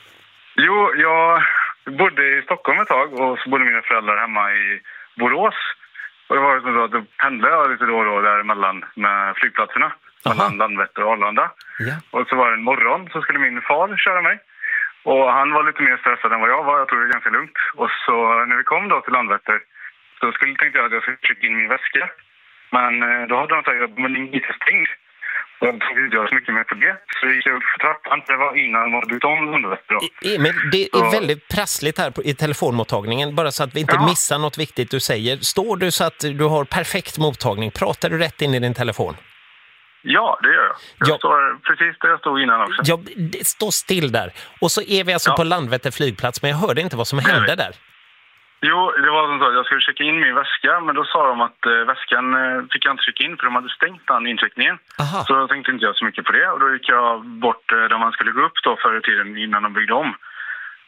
Jo, jag bodde i Stockholm ett tag och så bodde mina föräldrar hemma i Borås. Och det var så att då pendlade jag lite då och då däremellan med flygplatserna. Mellan Landvetter och Arlanda.
Ja.
Och så var det en morgon så skulle min far köra mig. Och han var lite mer stressad än vad jag var. Jag tror det var ganska lugnt. Och så när vi kom då till Landvetter så tänkte jag att jag skulle trycka in min väska. Men då hade de tagit men inte stängt. Och jag tog inte så mycket mer på det. Så gick jag upp för trappan. Det var innan de hade byggt om Landvetter då.
Emil, det är väldigt prassligt här i telefonmottagningen. Bara så att vi inte missar något viktigt du säger. Står du så att du har perfekt mottagning? Pratar du rätt in i din telefon?
Ja, det gör jag. Jag står precis där jag stod innan också.
Ja, stå still där. Och så är vi alltså på Landvetter flygplats, men jag hörde inte vad som hände där.
Jo, det var så att jag skulle checka in min väska, men då sa de att väskan fick jag inte checka in för de hade stängt den incheckningen.
Aha.
Så då tänkte inte jag så mycket på det och då gick jag bort där man skulle gå upp då förr i tiden innan de byggde om.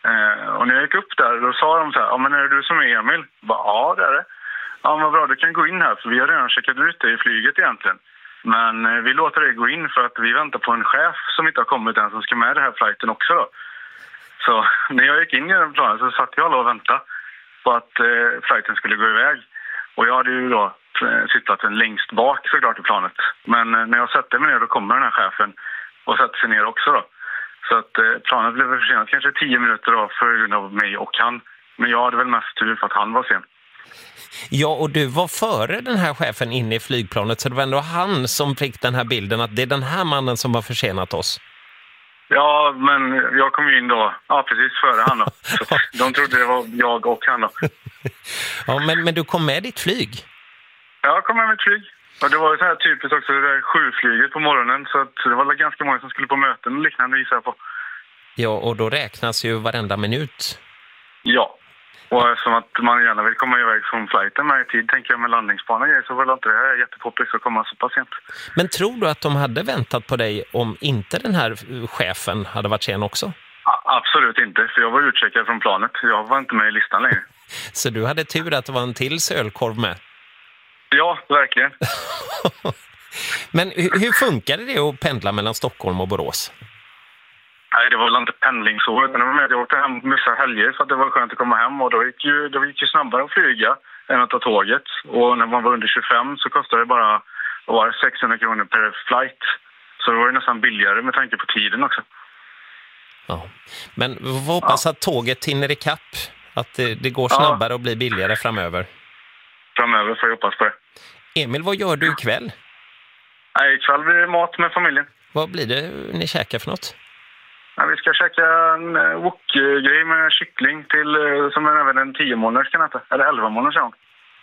Och när jag gick upp där, då sa de så här, ja men är det du som är Emil? Jag bara, ja det är det. Ja men vad bra, du kan gå in här för vi har redan checkat ut det i flyget egentligen. Men vi låter dig gå in för att vi väntar på en chef som inte har kommit än som ska med den här flighten också då. Så när jag gick in i den planen så satt jag och väntade på att flighten skulle gå iväg. Och jag hade ju då sittplatsen längst bak såklart i planet. Men när jag satte mig ner då kommer den här chefen och satte sig ner också då. Så att planet blev försenat kanske 10 minuter då för grund av mig och han. Men jag hade väl mest tur för att han var sen.
Ja, och du var före den här chefen inne i flygplanet så det var ändå han som fick den här bilden att det är den här mannen som har försenat oss.
Ja, men jag kom in då, ja precis före han då. Så de trodde det var jag och han då.
Ja, men du kom med ditt flyg?
Ja, jag kom med mitt flyg. Och det var ju så här typiskt också, det där 7-flyget på morgonen. Så att det var ganska många som skulle på möten och liknande gissar jag på.
Ja, och då räknas ju varenda minut.
Ja, och eftersom att man gärna vill komma iväg från flighten med i tid, tänker jag med landningsbana grejer, så var inte det här jättepoppligt att komma så pass sent.
Men tror du att de hade väntat på dig om inte den här chefen hade varit sen också?
Absolut inte, för jag var utcheckad från planet. Jag var inte med i listan längre.
Så du hade tur att det var en till sölkorv med?
Ja, verkligen.
Men hur funkade det att pendla mellan Stockholm och Borås?
Nej, det var väl inte pendling så. Jag åkte hem vissa helger för att det var skönt att komma hem. Och då gick ju snabbare att flyga än att ta tåget. Och när man var under 25 så kostade det bara 600 kronor per flight. Så det var ju nästan billigare med tanke på tiden också.
Ja, men vi hoppas att tåget hinner i kapp. Att det går snabbare och blir billigare framöver.
Framöver får jag hoppas på det.
Emil, vad gör du ikväll?
Nej, ikväll blir det mat med familjen.
Vad blir det ni käkar för något?
Ja, vi ska käka en wok-grej med kyckling till som är även en 10-månaders kan äta. Eller 11-månaders ja.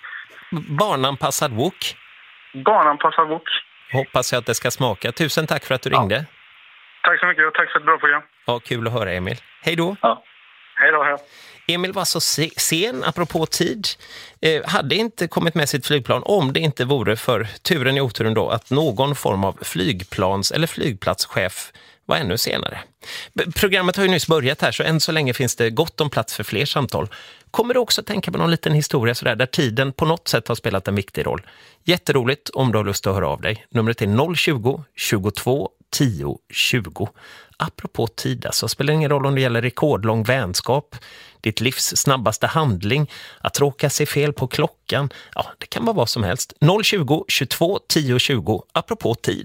Barnanpassad wok?
Barnanpassad wok.
Hoppas jag att det ska smaka. Tusen tack för att du ringde.
Tack så mycket och tack för ett bra program.
Ja, kul att höra Emil. Hej då.
Ja. Hej då, hej.
Emil var så sen, apropå tid, hade inte kommit med sitt flygplan om det inte vore för turen i oturen då att någon form av flygplans- eller flygplatschef var ännu senare. Programmet har ju nyss börjat här så än så länge finns det gott om plats för fler samtal. Kommer du också tänka på någon liten historia sådär, där tiden på något sätt har spelat en viktig roll? Jätteroligt om du har lust att höra av dig. Numret är 020-22 10 20. Apropå tid, så spelar det ingen roll om det gäller rekordlång vänskap, ditt livs snabbaste handling, att råka se fel på klockan. Ja, det kan vara vad som helst. 020-22 10 20. Apropå tid.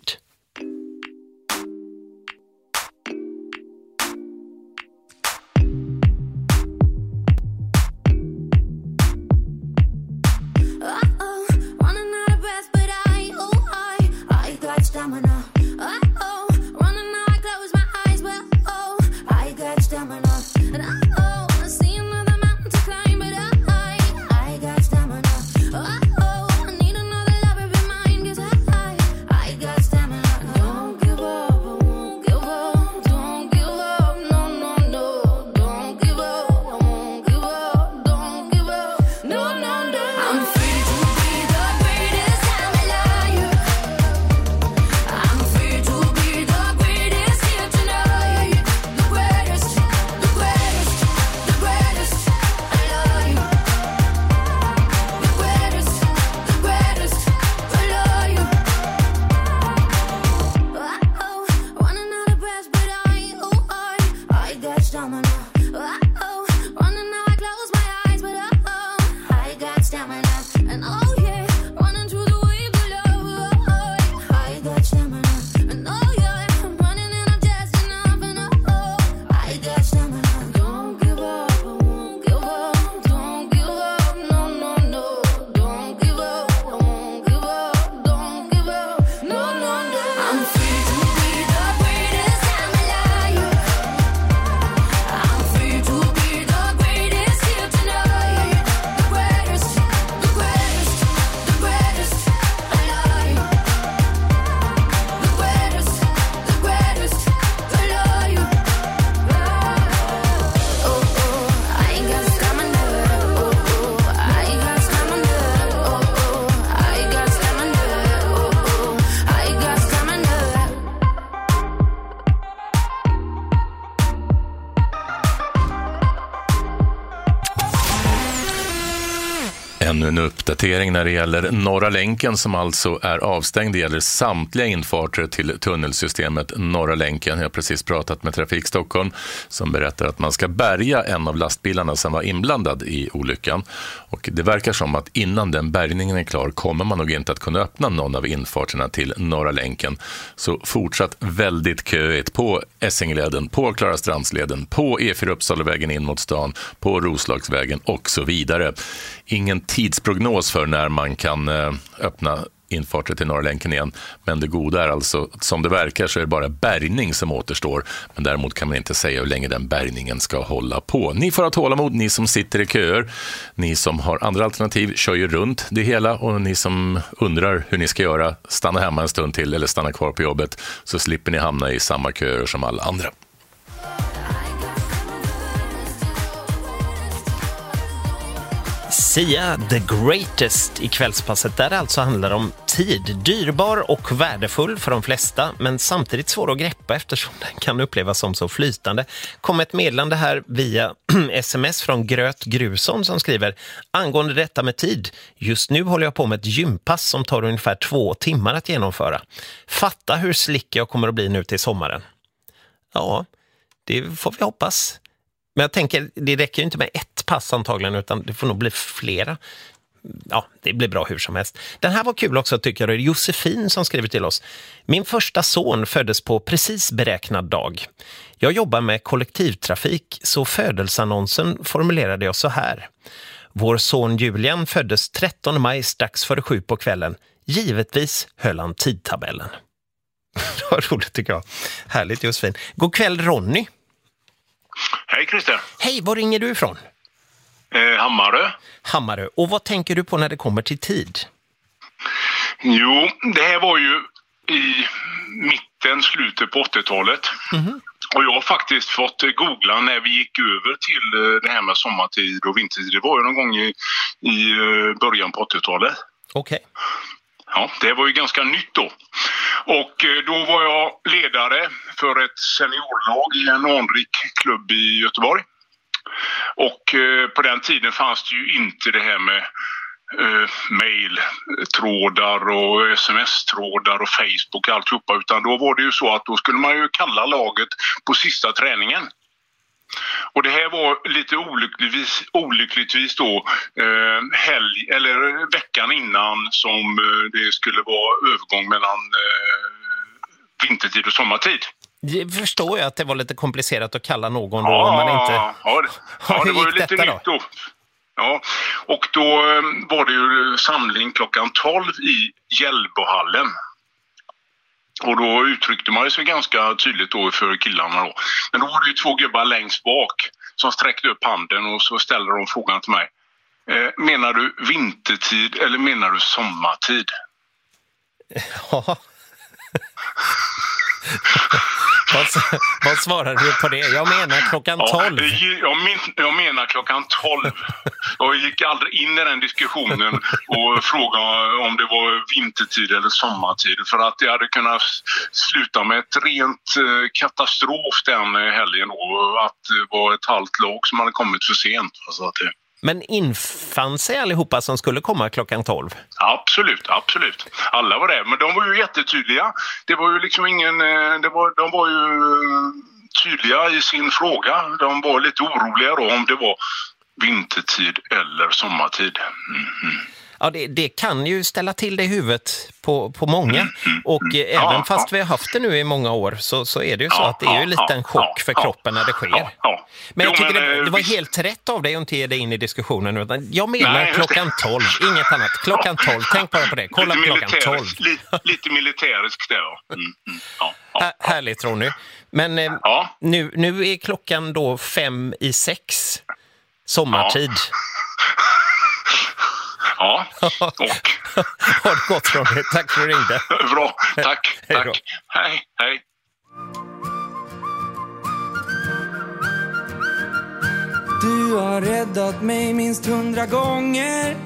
Free to
Ännu en uppdatering när det gäller Norra länken som alltså är avstängd. Det gäller samtliga infarter till tunnelsystemet Norra länken. Jag har precis pratat med Trafik Stockholm som berättar att man ska bärga en av lastbilarna som var inblandad i olyckan. Och det verkar som att innan den bärgningen är klar kommer man nog inte att kunna öppna någon av infarterna till Norra länken. Så fortsatt väldigt köigt på Essingeleden, på Klarastransleden, på E4 Uppsalavägen in mot stan, på Roslagsvägen och så vidare. Ingen tidsprognos för när man kan öppna infarter till Norra länken igen. Men det goda är alltså, som det verkar så är det bara bärgning som återstår. Men däremot kan man inte säga hur länge den bärgningen ska hålla på. Ni får ha tålamod, ni som sitter i köer. Ni som har andra alternativ kör ju runt det hela. Och ni som undrar hur ni ska göra, stanna hemma en stund till eller stanna kvar på jobbet. Så slipper ni hamna i samma köer som alla andra.
Sia The Greatest i kvällspasset där det alltså handlar om tid. Dyrbar och värdefull för de flesta men samtidigt svår att greppa eftersom den kan upplevas som så flytande. Kom ett meddelande här via sms från Gröt Grusson som skriver: angående detta med tid. Just nu håller jag på med ett gympass som tar ungefär 2 timmar att genomföra. Fatta hur slick jag kommer att bli nu till sommaren. Ja, det får vi hoppas. Men jag tänker, det räcker ju inte med ett pass antagligen utan det får nog bli flera. Ja, det blir bra hur som helst. Den här var kul också tycker jag. Det är Josefin som skriver till oss. Min första son föddes på precis beräknad dag. Jag jobbar med kollektivtrafik så födelseannonsen formulerade jag så här. Vår son Julian föddes 13 maj strax före 7 på kvällen. Givetvis höll han tidtabellen. Det var roligt tycker jag. Härligt Josefin. God kväll Ronny.
Hej Christer.
Hej, var ringer du ifrån?
Hammarö.
Hammarö. Och vad tänker du på när det kommer till tid?
Jo, det här var ju i slutet på 80-talet. Mm-hmm. Och jag har faktiskt fått googla när vi gick över till det här med sommartid och vintertid. Det var ju någon gång i början på 80-talet.
Okej.
Ja, det var ju ganska nytt då. Och då var jag ledare för ett seniorlag i en anrik klubb i Göteborg. Och på den tiden fanns det ju inte det här med mail-trådar och sms-trådar och Facebook och alltihopa. Utan då var det ju så att då skulle man ju kalla laget på sista träningen. Och det här var lite olyckligtvis då helg eller veckan innan som det skulle vara övergång mellan vintertid och sommartid.
Jag förstår ju att det var lite komplicerat att kalla någon då om man inte...
Ja, det var ju lite nytt då. Ja, och då var det ju samling klockan 12 i Hjällbohallen. Och då uttryckte man sig ganska tydligt då för killarna då. Men då var det ju 2 gubbar längst bak som sträckte upp handen och så ställde de frågan till mig. Menar du vintertid eller menar du sommartid?
Ja. Vad svarar du på det? Jag menar klockan 12.
Jag menar klockan 12. Jag gick aldrig in i den diskussionen och frågade om det var vintertid eller sommartid. För att det hade kunnat sluta med ett rent katastrof den helgen. Och att det var ett halvt lag som hade kommit för sent. Så att det... Men
infann sig allihopa som skulle komma klockan 12?
Absolut. Alla var där, men de var ju jättetydliga. Det var ju liksom ingen... De var ju tydliga i sin fråga. De var lite oroliga då om det var vintertid eller sommartid. Mm-hmm.
Ja, det kan ju ställa till det i huvudet på många. Och även fast vi har haft det nu i många år så är det ju så att det är ju lite en chock för kroppen när det sker. Men jag tycker det var helt rätt av dig att inte ge dig in i diskussionen. Utan jag menar klockan 12, inget annat. Klockan 12, tänk bara på det. Kolla på klockan 12.
Lite militäriskt där.
Härligt Ronny. Men nu är klockan då 5:06 sommartid.
Ja, och...
Ha det gott Ronny, tack för att du ringde.
Bra, tack. Hej.
Du har räddat mig minst 100 gånger,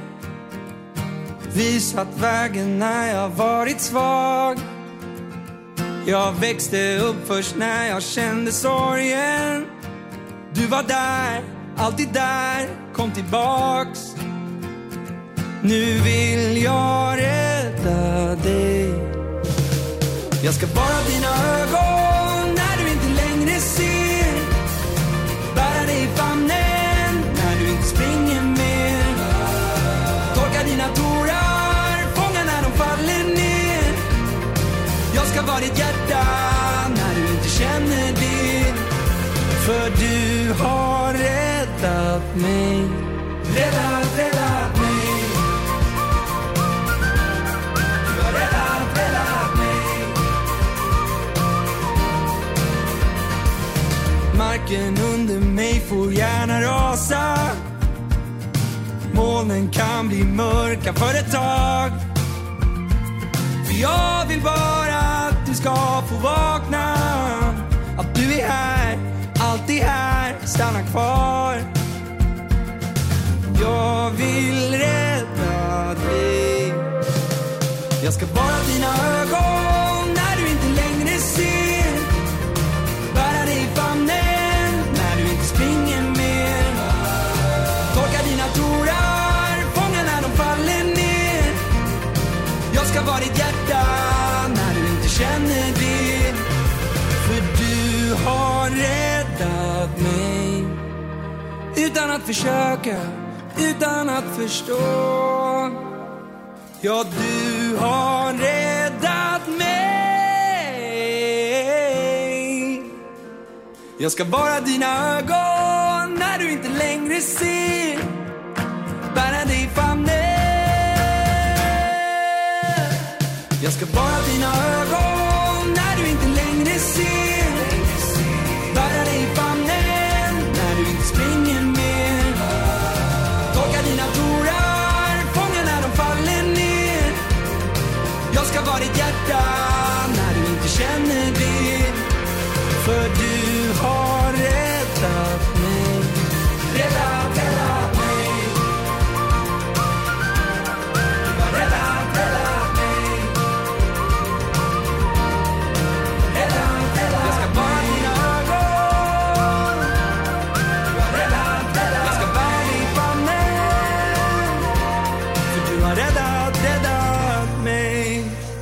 visat vägen när jag varit svag. Jag växte upp först när jag kände sorgen. Du var där, alltid där, kom tillbaks. Nu vill jag rädda dig. Jag ska vara dina ögon när du inte längre ser. Bära dig i famnen när du inte springer mer. Torka dina tårar, fånga när de faller ner. Jag ska vara ditt hjärta när du inte känner det. För du har räddat mig. Räddat mig. Du har räddat mig. Marken under mig får gärna rasa. Molnen kan bli mörka för ett tag. För jag vill bara att du ska få vakna. Att du är här, alltid här, stanna kvar. Jag vill rädda dig. Jag ska vara dina ögon när du inte längre ser. Bära dig i famnen när du inte springer mer. Torka dina tårar, fånga när de faller ner. Jag ska vara ditt hjärta när du inte känner det. För du har räddat mig. Utan att försöka, utan att förstå. Ja, du har räddat mig. Jag ska vara dina ögon när du inte längre ser. Bära dig i famnen. Jag ska vara dina ögon när du inte längre ser. Bära dig i famnen när du inte springer mer. Torka dina tårar, fånga när de faller ner. Jag ska vara ditt hjärta när du inte känner det. För du har räddat mig. Räddat mig. Du har räddat mig. Jag ska vara dina ögon. Du har räddat. Jag ska bära dig i famnen. För du har räddat mig.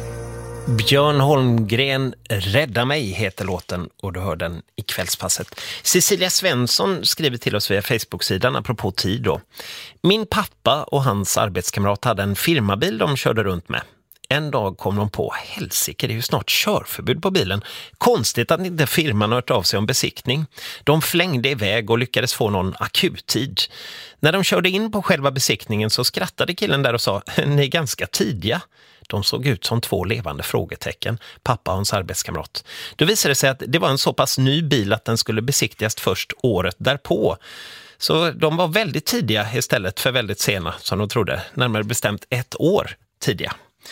Björn Holmgren, Rädda mig heter låten och du hör den i Kvällspasset. Cecilia Svensson skriver till oss via Facebook-sidan apropå tid då. Min pappa och hans arbetskamrat hade en firmabil de körde runt med. En dag kom de på, helsike, det är ju snart körförbud på bilen. Konstigt att inte firman hört av sig om besiktning. De flängde iväg och lyckades få någon akuttid. När de körde in på själva besiktningen så skrattade killen där och sa, ni är ganska tidiga. De såg ut som två levande frågetecken, pappa och hans arbetskamrat. Då visade det sig att det var en så pass ny bil att den skulle besiktigas först året därpå. Så de var väldigt tidiga istället för väldigt sena som de trodde, närmare bestämt 1 år tidiga.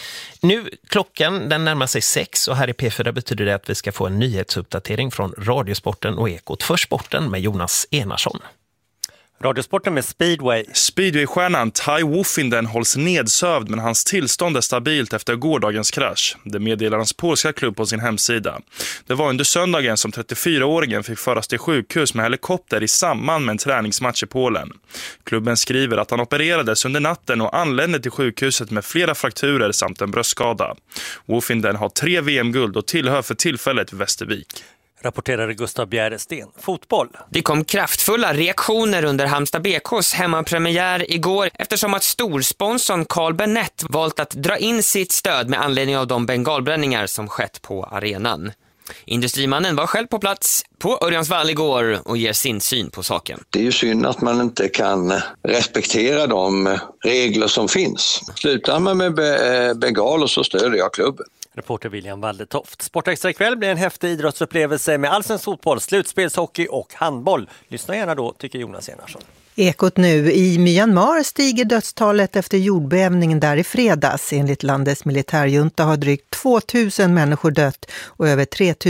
Nu, klockan den närmar sig 6 och här i P4 betyder det att vi ska få en nyhetsuppdatering från Radiosporten och Ekot för sporten med Jonas Enarsson.
Radiosporten med speedway.
Speedwaystjärnan Ty Woffinden hålls nedsövd men hans tillstånd är stabilt efter gårdagens krasch. Det meddelar hans polska klubb på sin hemsida. Det var under söndagen som 34-åringen fick föras till sjukhus med helikopter i samband med en träningsmatch i Polen. Klubben skriver att han opererades under natten och anlände till sjukhuset med flera frakturer samt en bröstskada. Woffinden har 3 VM-guld och tillhör för tillfället Västervik.
Rapporterade Gustav Bjäresten. Fotboll.
Det kom kraftfulla reaktioner under Halmstad BKs hemmapremiär igår eftersom att storsponsorn Carl Bennett valt att dra in sitt stöd med anledning av de bengalbränningar som skett på arenan. Industrimannen var själv på plats på Örjansvall igår och ger sin syn på saken.
Det är ju synd att man inte kan respektera de regler som finns. Slutar man med bengaler så stöder jag klubben.
Reporter William Waldetoft. Sportextra ikväll blir en häftig idrottsupplevelse med allsvensk fotboll, slutspelshockey och handboll. Lyssna gärna då, tycker Jonas Enarsson.
Ekot nu. I Myanmar stiger dödstalet efter jordbävningen där i fredags. Enligt landets militärjunta har drygt 2000 människor dött och över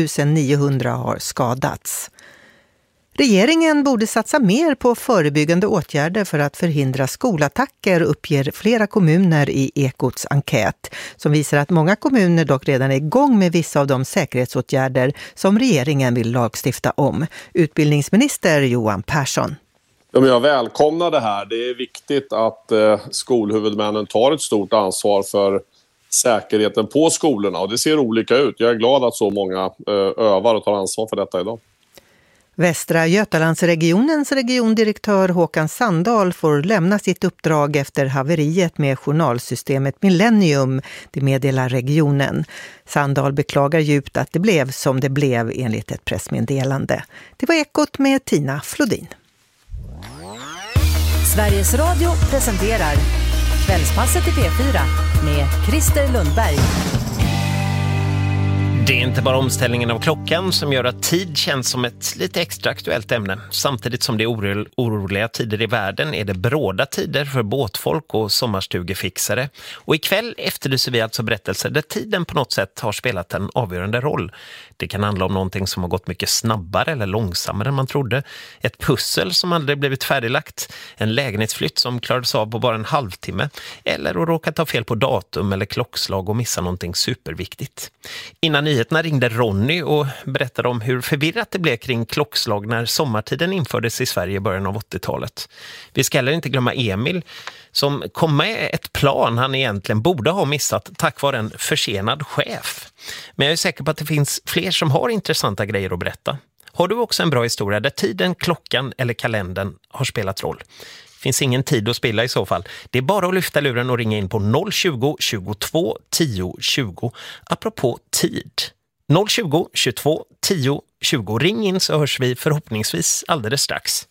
3900 har skadats. Regeringen borde satsa mer på förebyggande åtgärder för att förhindra skolattacker, uppger flera kommuner i Ekots enkät, som visar att många kommuner dock redan är igång med vissa av de säkerhetsåtgärder som regeringen vill lagstifta om. Utbildningsminister Johan Persson.
Ja, men jag välkomnar det här. Det är viktigt att skolhuvudmännen tar ett stort ansvar för säkerheten på skolorna. Och det ser olika ut. Jag är glad att så många övar och tar ansvar för detta idag.
Västra Götalandsregionens regiondirektör Håkan Sandahl får lämna sitt uppdrag efter haveriet med journalsystemet Millennium, det meddelar regionen. Sandahl beklagar djupt att det blev som det blev enligt ett pressmeddelande. Det var Ekot med Tina Flodin.
Sveriges Radio presenterar Kvällspasset i P4 med Christer Lundberg.
Det är inte bara omställningen av klockan som gör att tid känns som ett lite extra aktuellt ämne. Samtidigt som det är oroliga tider i världen är det bråda tider för båtfolk och sommarstugefixare. Och ikväll efterlyser vi alltså berättelser där tiden på något sätt har spelat en avgörande roll. Det kan handla om någonting som har gått mycket snabbare eller långsammare än man trodde. Ett pussel som aldrig blivit färdiglagt. En lägenhetsflytt som klarades av på bara en halvtimme. Eller att råka ta fel på datum eller klockslag och missa någonting superviktigt. Innan nyheterna ringde Ronny och berättade om hur förvirrat det blev kring klockslag när sommartiden infördes i Sverige i början av 80-talet. Vi ska heller inte glömma Emil som kom med ett plan han egentligen borde ha missat tack vare en försenad chef. Men jag är säker på att det finns fler som har intressanta grejer att berätta. Har du också en bra historia där tiden, klockan eller kalendern har spelat roll? Finns ingen tid att spilla i så fall. Det är bara att lyfta luren och ringa in på 020 22 10 20. Apropå tid. 020 22 10 20. Ring in så hörs vi förhoppningsvis alldeles strax.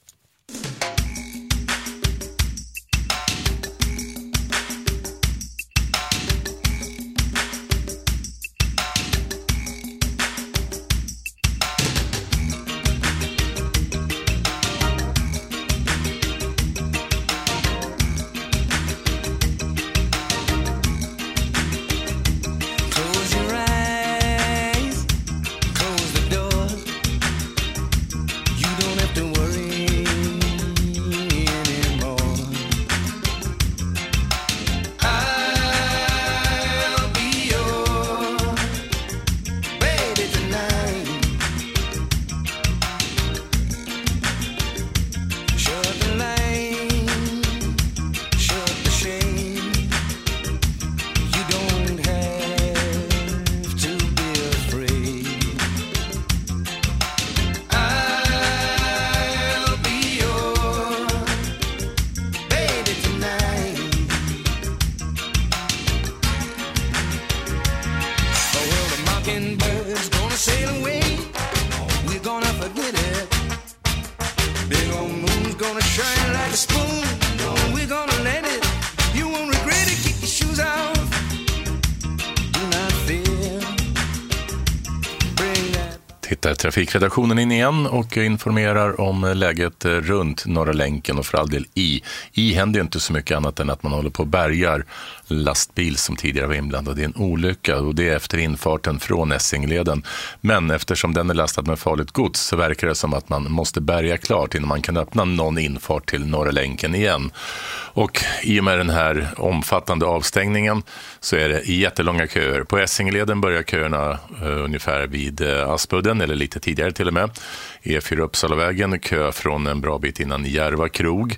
Trafikredaktionen in igen och informerar om läget runt Norra länken och för all del i händer inte så mycket annat än att man håller på och bärgar lastbil som tidigare var inblandad i en olycka och det är efter infarten från Essingleden. Men eftersom den är lastad med farligt gods så verkar det som att man måste bärga klart innan man kan öppna någon infart till Norra länken igen. Och i och med den här omfattande avstängningen så är det jättelånga köer. På Essingleden börjar köerna ungefär vid Aspudden eller lite tidigare till och med. E4 Uppsalavägen, kö från en bra bit innan Järva krog.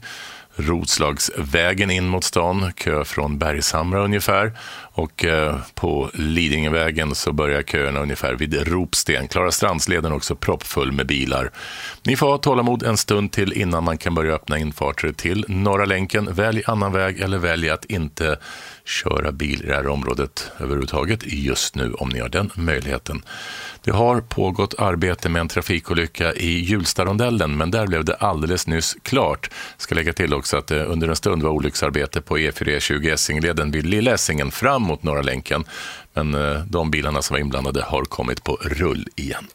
Rotslagsvägen in mot stan, kö från Bergshamra ungefär. Och på Lidingövägen så börjar köerna ungefär vid Ropsten. Klara Strandsleden också proppfull med bilar. Ni får ha tålamod en stund till innan man kan börja öppna infarter till Norra länken. Välj annan väg eller välj att inte köra bil i det här området överhuvudtaget just nu om ni har den möjligheten. Det har pågått arbete med en trafikolycka i Hjulstarondellen men där blev det alldeles nyss klart. Ska lägga till också att under en stund var olycksarbete på E4-E20 Essingleden vid Lilla Essingen fram mot Norra länken. Men de bilarna som var inblandade har kommit på rull igen.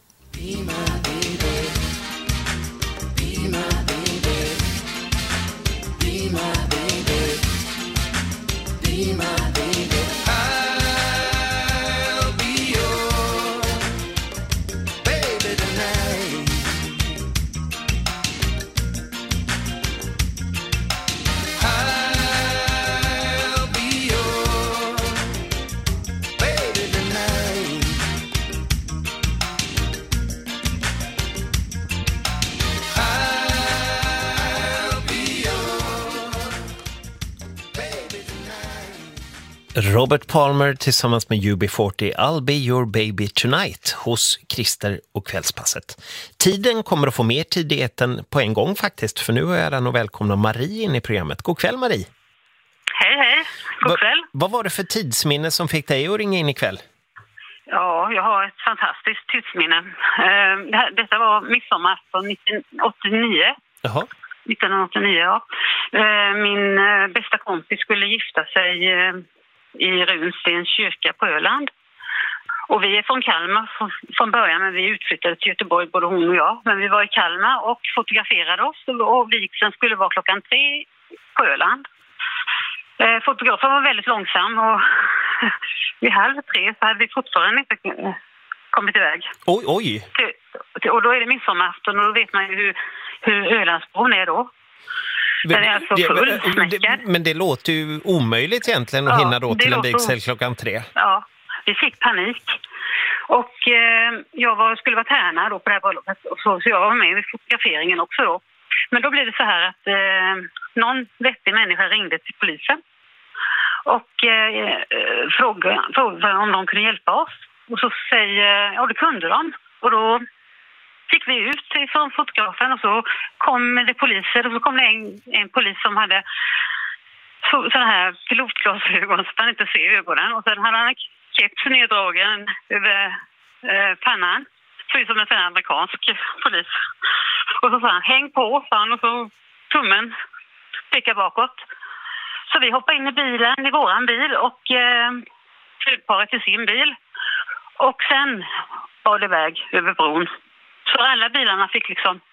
Robert Palmer tillsammans med UB40 I'll be your baby tonight hos Christer och Kvällspasset. Tiden kommer att få mer tid i etern på en gång faktiskt, för nu har jag och välkomna Marie in i programmet. God kväll Marie!
Hej, god kväll!
Vad var det för tidsminne som fick dig att ringa in ikväll?
Ja, jag har ett fantastiskt tidsminne. Detta var midsommarafton 1989.
Jaha.
1989, ja. Min bästa kompis skulle gifta sig i Runstens kyrka på Öland. Och vi är från Kalmar från början, men vi utflyttade till Göteborg, både hon och jag. Men vi var i Kalmar och fotograferade oss och vigseln skulle vara 3:00 på Öland. Fotografen var väldigt långsam och vid 2:30 så hade vi fortfarande inte kommit iväg.
Oj!
Och då är det midsommarafton och då vet man ju hur Ölandsbron är då. Den är alltså fullsmäckad.
Men det låter ju omöjligt egentligen att hinna då till en vigsel 3:00.
Ja, vi fick panik. Och jag skulle vara tärna då på det här bröllopet. Så jag var med vid fotograferingen också då. Men då blev det så här att någon vettig människa ringde till polisen. Och frågade om de kunde hjälpa oss. Och så säger ja det kunde de. Och då gick vi ut från fotografen och så kom det poliser. Och så kom det en polis som hade sådana här pilotglasögon så man inte ser ögonen. Och sen hade han en keps neddragen över pannan. Så som en sån amerikansk polis. Och så sa han, häng på, sa han, och så tummen pekade bakåt. Så vi hoppade in i våran bil och slutparet i sin bil. Och sen var det väg över bron. Så alla bilarna fick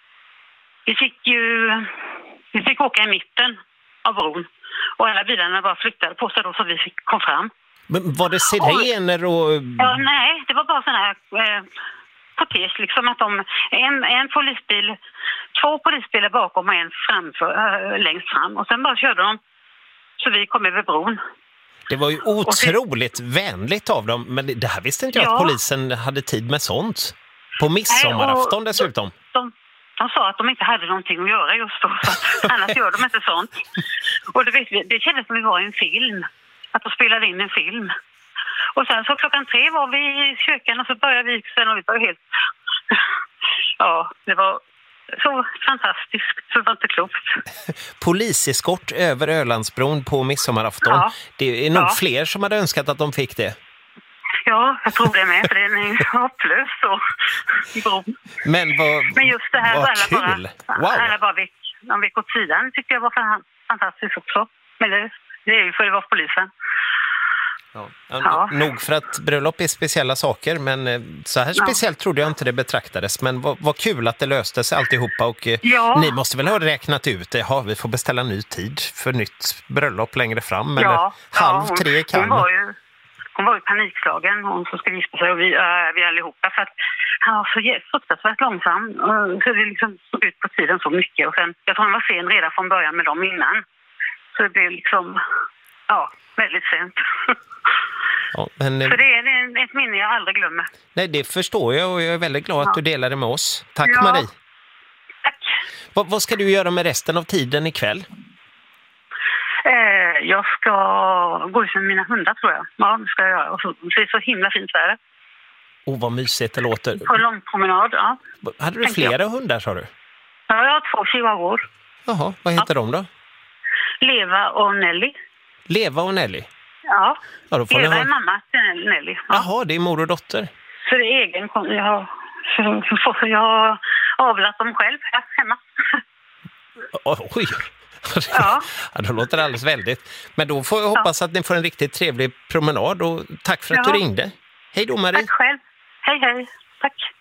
vi fick åka i mitten av bron. Och alla bilarna bara flyttade på sig då så vi kom fram.
Men var det sirener och...
Ja, nej, det var bara sån här... kortege, liksom att en polisbil, 2 polisbilar bakom och en framför, längst fram. Och sen bara körde de så vi kom över bron.
Det var ju otroligt vänligt av dem, men det här visste inte jag att polisen hade tid med sånt. På midsommarafton dessutom.
De sa att de inte hade någonting att göra just då, så annars gör de inte sånt. Och det kändes som vi var i en film, att de spelade in en film. Och sen så 3:00 var vi i kyrkan och så började vi sen och vi var helt... Ja, det var så fantastiskt så det var inte klokt.
Poliseskort över Ölandsbron på midsommarafton. Ja. Det är nog fler som hade önskat att de fick det.
Ja, jag tror det med, för det är hopplös så i bron.
Men
just det här
vad
alla
kul!
Alla bara vek åt sidan tycker jag var fantastiskt också. Men det är ju för det var polisen.
Ja. Nog för att bröllop är speciella saker, men så här speciellt trodde jag inte det betraktades. Men vad kul att det löste sig alltihopa och ni måste väl ha räknat ut det. Vi får beställa ny tid för nytt bröllop längre fram. Eller 2:30 kan.
Hon var ju panikslagen, hon som skulle gifta sig och vi allihopa för att han var så fruktansvärt långsam. Så det liksom såg ut på tiden så mycket och sen, jag tror han var sen redan från början med dem innan. Så det blev liksom, väldigt sent.
Ja, men,
så det är ett minne jag aldrig glömmer.
Nej, det förstår jag och jag är väldigt glad att du delade med oss. Tack Marie.
Tack.
Vad ska du göra med resten av tiden ikväll?
Jag ska gå ut med mina hundar tror jag. Ja, det ska jag göra. Och så, det är så himla fint väder.
Vad mysigt det låter.
På lång promenad, ja.
Hade du flera hundar sa du?
Ja, jag har 2 chihuahuor.
Jaha, vad heter de då?
Leva och Nelly.
Leva och Nelly?
Ja,
då får
Leva är mamma till Nelly. Ja.
Jaha, det är mor och dotter.
Så det är egen, jag har avlat dem själv hemma.
Oj!
Ja.
Det låter alldeles väldigt. Men då får jag hoppas att ni får en riktigt trevlig promenad och tack för att du ringde. Hej då Marie.
Tack själv. Hej. Tack.